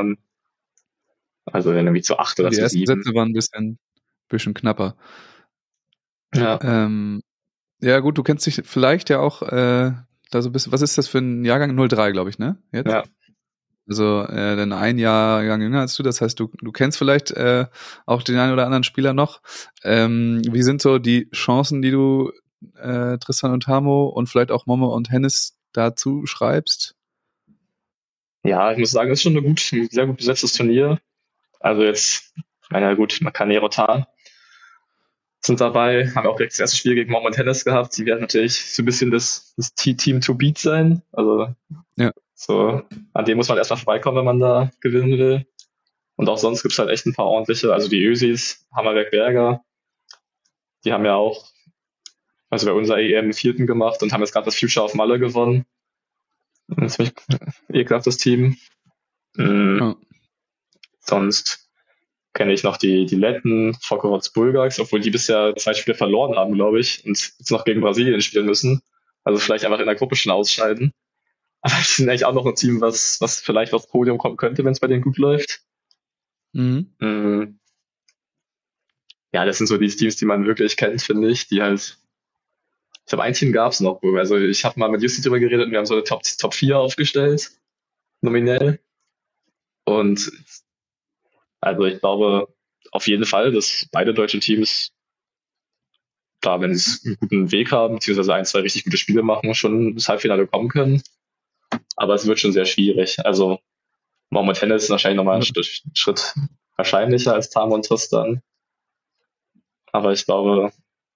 Also irgendwie zu 8 oder zu 7. Die ersten Sätze waren ein bisschen knapper. Ja. Ja gut, du kennst dich vielleicht ja auch da so ein bisschen, was ist das für ein Jahrgang? 03, glaube ich, ne? Jetzt? Ja. Also dann ein Jahrgang jünger als du, das heißt, du kennst vielleicht auch den einen oder anderen Spieler noch. Wie sind so die Chancen, die du Tristan und Tamo und vielleicht auch Momo und Hennis dazu schreibst? Ja, ich muss sagen, es ist schon ein sehr gut besetztes Turnier. Also jetzt, gut, Makane Rotan sind dabei, haben auch direkt das erste Spiel gegen Momo und Hennis gehabt. Die werden natürlich so ein bisschen das Team to beat sein. Also ja. So, an dem muss man erstmal vorbeikommen, wenn man da gewinnen will. Und auch sonst gibt's halt echt ein paar ordentliche, also die Ösis, Hammerberg Berger, die haben ja auch, also bei unserer EM 4. gemacht und haben jetzt gerade das Future auf Malle gewonnen. Ein ziemlich ekelhaftes Team. Ja. Sonst kenne ich noch die Letten, Fokovats Bulgars, obwohl die bisher 2 Spiele verloren haben, glaube ich, und jetzt noch gegen Brasilien spielen müssen. Also vielleicht einfach in der Gruppe schon ausscheiden. Aber die sind eigentlich auch noch ein Team, was vielleicht aufs Podium kommen könnte, wenn es bei denen gut läuft. Mhm. Ja, das sind so die Teams, die man wirklich kennt, finde ich, die halt. Ich glaube, ein Team gab es noch. Also ich habe mal mit Jussi drüber geredet und wir haben so eine Top 4 aufgestellt, nominell. Und also ich glaube auf jeden Fall, dass beide deutschen Teams da, wenn sie einen guten Weg haben, beziehungsweise 1, 2 richtig gute Spiele machen, schon ins Halbfinale kommen können. Aber es wird schon sehr schwierig. Also Momo Tennis ist wahrscheinlich nochmal einen Schritt wahrscheinlicher als Tamo und Tristan. Aber ich glaube,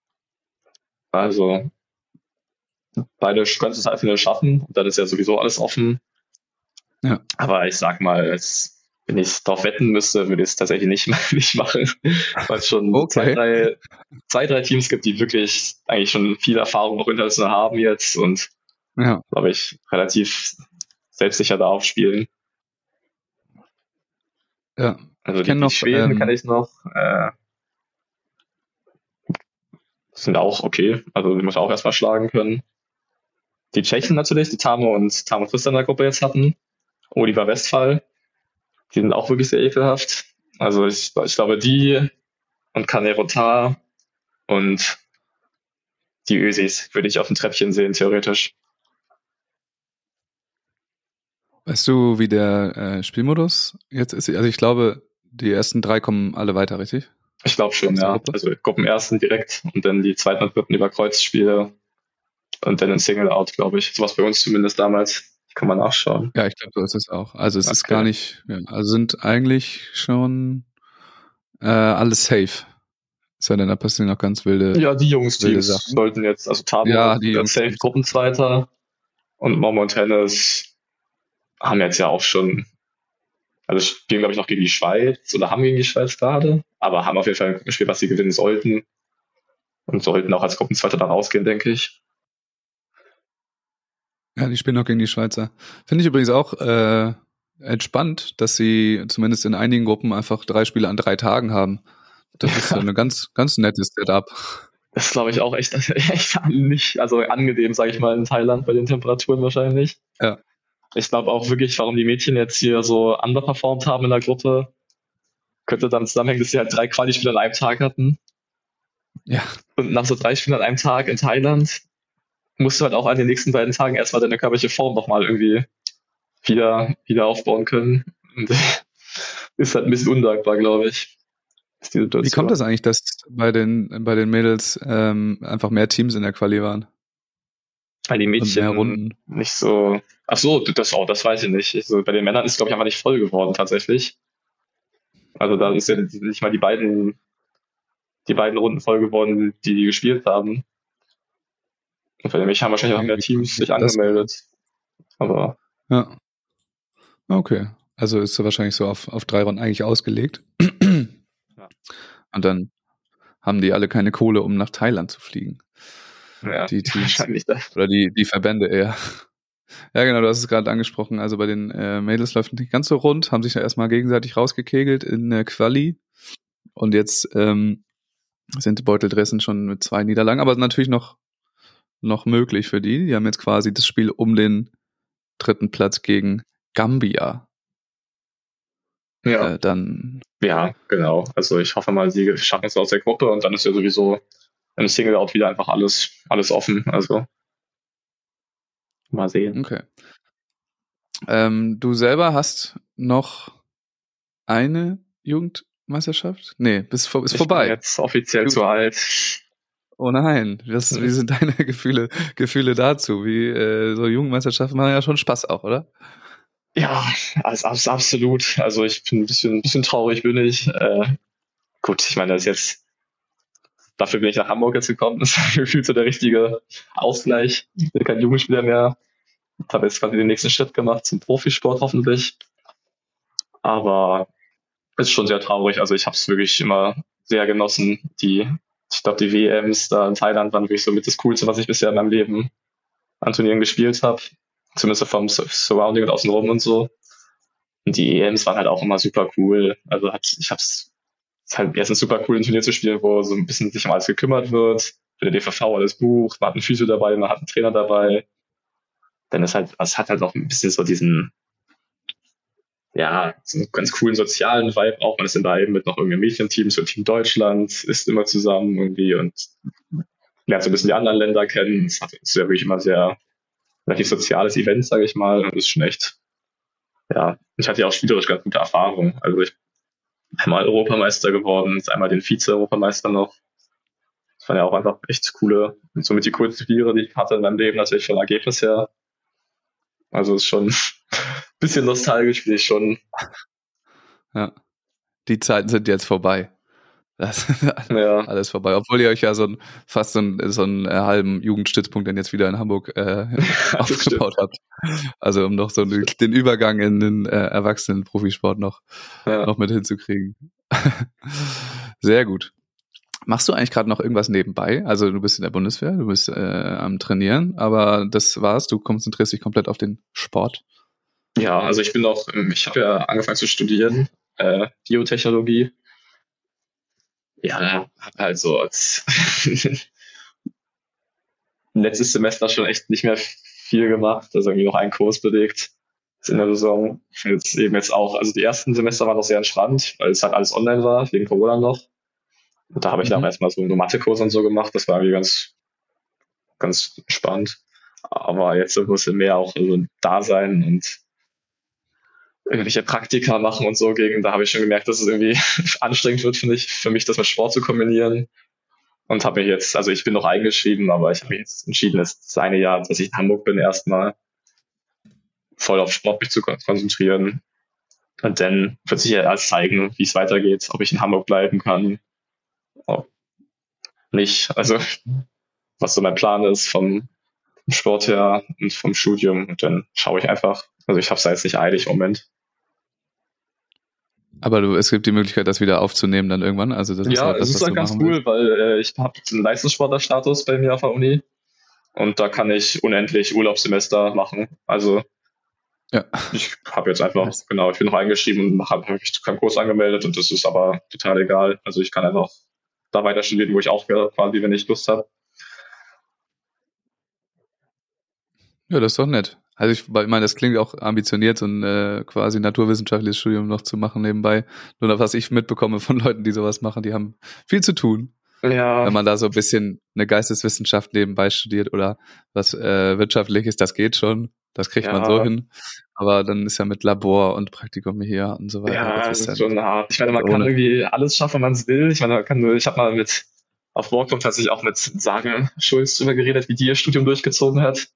also beide können es halt Halbfinale schaffen. Und dann ist ja sowieso alles offen. Ja. Aber ich sag mal, wenn ich darauf wetten müsste, würde ich es tatsächlich nicht machen. Weil es schon zwei, drei Teams gibt, die wirklich eigentlich schon viel Erfahrung auch international haben jetzt und glaube ich, relativ selbstsicher da aufspielen. Ja. Also die Schweden kann ich noch. Sind auch okay. Also die muss auch erstmal schlagen können. die Tschechen natürlich, die Tamo und Tristan in der Gruppe jetzt hatten. Oliver Westphal, die sind auch wirklich sehr ekelhaft. Also ich glaube, die und Kanerotar und die Ösis würde ich auf dem Treppchen sehen, theoretisch. Weißt du, wie der Spielmodus jetzt ist? Also ich glaube, die ersten 3 kommen alle weiter, richtig? Ich glaube schon, ja. Gruppe? Also Gruppenersten direkt und dann die zweiten und dritten über Kreuzspiele und dann ein Single-Out, glaube ich. Sowas bei uns zumindest damals. Kann man nachschauen. Ja, ich glaube, so ist es auch. Also es ist gar nicht, ja, also sind eigentlich schon alles safe. Ist ja dann, da passieren noch ganz wilde. Ja, die Jungs-Teams Sachen. sollten jetzt, also Tamo Ja, die als safe Gruppenzweiter und Momo und Tennis haben jetzt ja auch schon, also spielen, glaube ich, noch gegen die Schweiz oder haben gegen die Schweiz gerade, aber haben auf jeden Fall ein Spiel, was sie gewinnen sollten und sollten auch als Gruppenzweiter da rausgehen, denke ich. Ja, die spielen noch gegen die Schweizer. Finde ich übrigens auch entspannt, dass sie zumindest in einigen Gruppen einfach 3 Spiele an 3 Tagen haben. Das ist eine ganz, ganz nettes Setup. Das ist, glaube ich, auch echt nicht, also angenehm, sage ich mal, in Thailand bei den Temperaturen wahrscheinlich. Ja. Ich glaube auch wirklich, warum die Mädchen jetzt hier so underperformed haben in der Gruppe, könnte dann zusammenhängen, dass sie halt 3 Quali-Spiele an einem Tag hatten. Ja. Und nach so 3 Spielen an einem Tag in Thailand musst du halt auch an den nächsten beiden Tagen erstmal deine körperliche Form nochmal irgendwie wieder aufbauen können. Und ist halt ein bisschen undankbar, glaube ich. Wie kommt das eigentlich, dass bei den Mädels einfach mehr Teams in der Quali waren? Weil die Mädchen nicht so. Ach so, das weiß ich nicht. Bei den Männern ist es, glaube ich, einfach nicht voll geworden tatsächlich. Also da ist ja nicht mal die beiden Runden voll geworden, die gespielt haben. Und bei den Mädchen haben wahrscheinlich auch mehr Teams sich angemeldet. Aber. Ja. Okay. Also ist so wahrscheinlich so auf 3 Runden eigentlich ausgelegt. Ja. Und dann haben die alle keine Kohle, um nach Thailand zu fliegen. Ja, die Teams. Wahrscheinlich das. Oder die Verbände eher. Ja, genau, du hast es gerade angesprochen. Also bei den Mädels läuft nicht ganz so rund, haben sich ja erstmal gegenseitig rausgekegelt in der Quali. Und jetzt sind die Beuteldressen schon mit 2 Niederlagen, aber natürlich noch möglich für die. Die haben jetzt quasi das Spiel um den 3. Platz gegen Gambia. Ja. Dann. Ja, genau. Also ich hoffe mal, sie schaffen es aus der Gruppe und dann ist ja sowieso im Single-Out wieder einfach alles offen. Also mal sehen. Okay. Du selber hast noch eine Jugendmeisterschaft? Nee, ist vorbei. Ich bin jetzt offiziell zu alt. Oh nein, wie sind deine Gefühle dazu? So Jugendmeisterschaften machen ja schon Spaß auch, oder? Ja, also absolut. Also ich bin ein bisschen traurig, bin ich. Gut, ich meine, das ist jetzt, dafür bin ich nach Hamburg jetzt gekommen. Das ist gefühlt so der richtige Ausgleich. Ich bin kein Jugendspieler mehr. Ich habe jetzt quasi den nächsten Schritt gemacht zum Profisport hoffentlich. Aber es ist schon sehr traurig. Also ich habe es wirklich immer sehr genossen. Ich glaube, die WMs da in Thailand waren wirklich so mit das Coolste, was ich bisher in meinem Leben an Turnieren gespielt habe. Zumindest vom Surrounding und außenrum und so. Und die EMs waren halt auch immer super cool. Also es ist halt erstens super cool, ein Turnier zu spielen, wo so ein bisschen sich um alles gekümmert wird. Für der DVV alles bucht, man hat einen Physio dabei, man hat einen Trainer dabei. Dann es hat halt auch ein bisschen so diesen, ja, so einen ganz coolen sozialen Vibe auch. Man ist in da eben mit noch irgendeinem Mädchenteam, so Team Deutschland, ist immer zusammen irgendwie und lernt so ein bisschen die anderen Länder kennen. Es ist ja wirklich immer sehr relativ soziales Event, sage ich mal. Das ist schon echt, ja, ich hatte ja auch spielerisch ganz gute Erfahrungen. Also ich bin einmal Europameister geworden, einmal den Vize-Europameister noch. Das waren ja auch einfach echt coole, somit die coolsten Turniere, die ich hatte in meinem Leben, natürlich vom Ergebnis her. Also ist schon ein bisschen nostalgisch, bin ich schon. Ja, die Zeiten sind jetzt vorbei. Das ist Ja. alles vorbei. Obwohl ihr euch ja fast so einen halben Jugendstützpunkt dann jetzt wieder in Hamburg aufgebaut habt. Also um noch so den Übergang in den Erwachsenen-Profisport noch mit hinzukriegen. Sehr gut. Machst du eigentlich gerade noch irgendwas nebenbei? Also du bist in der Bundeswehr, du bist am Trainieren, aber das war's, du konzentrierst dich komplett auf den Sport? Ja, also ich habe ja angefangen zu studieren, Biotechnologie. Ja, habe halt so als letztes Semester schon echt nicht mehr viel gemacht, also irgendwie noch einen Kurs belegt in der Saison. Jetzt eben jetzt auch, also die ersten Semester waren noch sehr entspannt, weil es halt alles online war, wegen Corona noch. Und da habe ich dann auch erstmal so nur Mathe-Kurs und so gemacht, das war irgendwie ganz spannend. Aber jetzt so ein bisschen mehr auch so da sein und irgendwelche Praktika machen und so gegen, da habe ich schon gemerkt, dass es irgendwie anstrengend wird, finde ich, für mich das mit Sport zu kombinieren. Und habe mich jetzt, also ich bin noch eingeschrieben, aber ich habe mich jetzt entschieden, das eine Jahr, dass ich in Hamburg bin, erstmal voll auf Sport mich zu konzentrieren. Und dann wird sich ja erst zeigen, wie es weitergeht, ob ich in Hamburg bleiben kann, ob nicht. Also was so mein Plan ist vom Sport her und vom Studium. Und dann schaue ich einfach. Also ich habe es jetzt nicht eilig im Moment. Aber es gibt die Möglichkeit, das wieder aufzunehmen dann irgendwann. Also das Ja, ist das, es ist halt ganz cool, weil ich habe einen Leistungssportler-Status bei mir auf der Uni und da kann ich unendlich Urlaubssemester machen. Also ja. Ich habe jetzt einfach, genau, ich bin noch eingeschrieben und habe mich zu keinem Kurs angemeldet und das ist aber total egal. Also ich kann einfach da weiter studieren, wo ich aufhöre, quasi, wenn ich Lust habe. Ja, das ist doch nett. Also ich meine, das klingt auch ambitioniert, so ein quasi naturwissenschaftliches Studium noch zu machen nebenbei. Nur was ich mitbekomme von Leuten, die sowas machen, die haben viel zu tun. Ja. Wenn man da so ein bisschen eine Geisteswissenschaft nebenbei studiert oder was Wirtschaftliches, das geht schon. Das kriegt man so hin. Aber dann ist ja mit Labor und Praktikum hier und so weiter. Ja, das ist schon hart. Ich meine, man kann irgendwie alles schaffen, wenn man es will. Ich meine, ich habe mal auf Walkcom tatsächlich auch mit Sarah Schulz drüber geredet, wie die ihr Studium durchgezogen hat.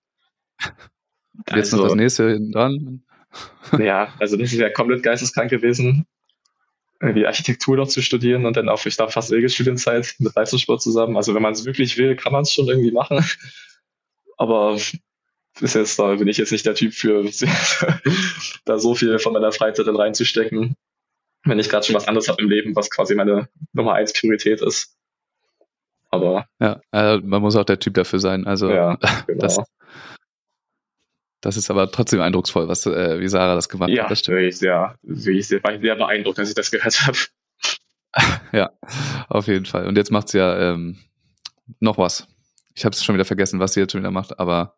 Jetzt noch das nächste dran. Ja, also das ist ja komplett geisteskrank gewesen, irgendwie Architektur noch zu studieren und dann auch, ich glaube, fast Regelstudienzeit mit Leistungssport zusammen. Also wenn man es wirklich will, kann man es schon irgendwie machen. Aber bis jetzt, da bin ich jetzt nicht der Typ für, da so viel von meiner Freizeit dann reinzustecken, wenn ich gerade schon was anderes habe im Leben, was quasi meine Nummer 1 Priorität ist. Aber ja, man muss auch der Typ dafür sein. Also ja, genau. Das ist aber trotzdem eindrucksvoll, wie Sarah das gemacht hat. Das stimmt. War ich sehr beeindruckt, als ich das gehört habe. Ja, auf jeden Fall. Und jetzt macht sie ja noch was. Ich habe es schon wieder vergessen, was sie jetzt schon wieder macht, aber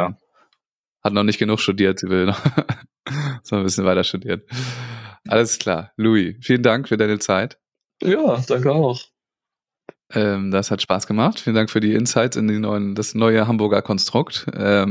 hat noch nicht genug studiert. Sie will noch ein bisschen weiter studieren. Alles klar. Louis, vielen Dank für deine Zeit. Ja, danke auch. Das hat Spaß gemacht. Vielen Dank für die Insights in das neue Hamburger Konstrukt.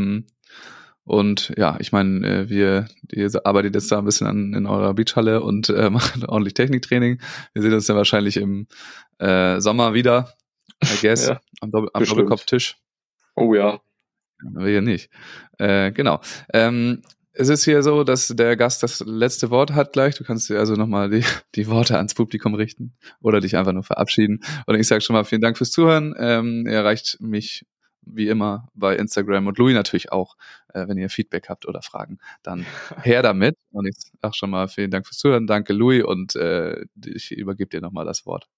Und ja, ich meine, ihr arbeitet jetzt da ein bisschen in eurer Beachhalle und macht ordentlich Techniktraining. Wir sehen uns dann wahrscheinlich im Sommer wieder, I guess, am Doppelkopftisch. Oh ja. Aber hier nicht. Genau. Es ist hier so, dass der Gast das letzte Wort hat gleich. Du kannst dir also nochmal die Worte ans Publikum richten oder dich einfach nur verabschieden. Und ich sage schon mal vielen Dank fürs Zuhören. Ihr erreicht mich wie immer bei Instagram und Louis natürlich auch, wenn ihr Feedback habt oder Fragen, dann her damit. Und ich sage schon mal vielen Dank fürs Zuhören. Danke Louis und ich übergebe dir nochmal das Wort.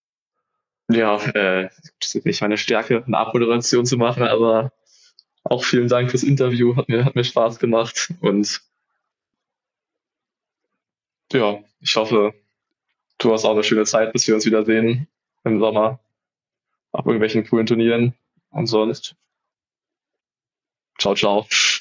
Ja, das ist nicht meine Stärke, eine Abmoderation zu machen, aber auch vielen Dank fürs Interview, hat mir Spaß gemacht und ja, ich hoffe, du hast auch eine schöne Zeit, bis wir uns wiedersehen im Sommer auf irgendwelchen coolen Turnieren und sonst. Ciao, ciao.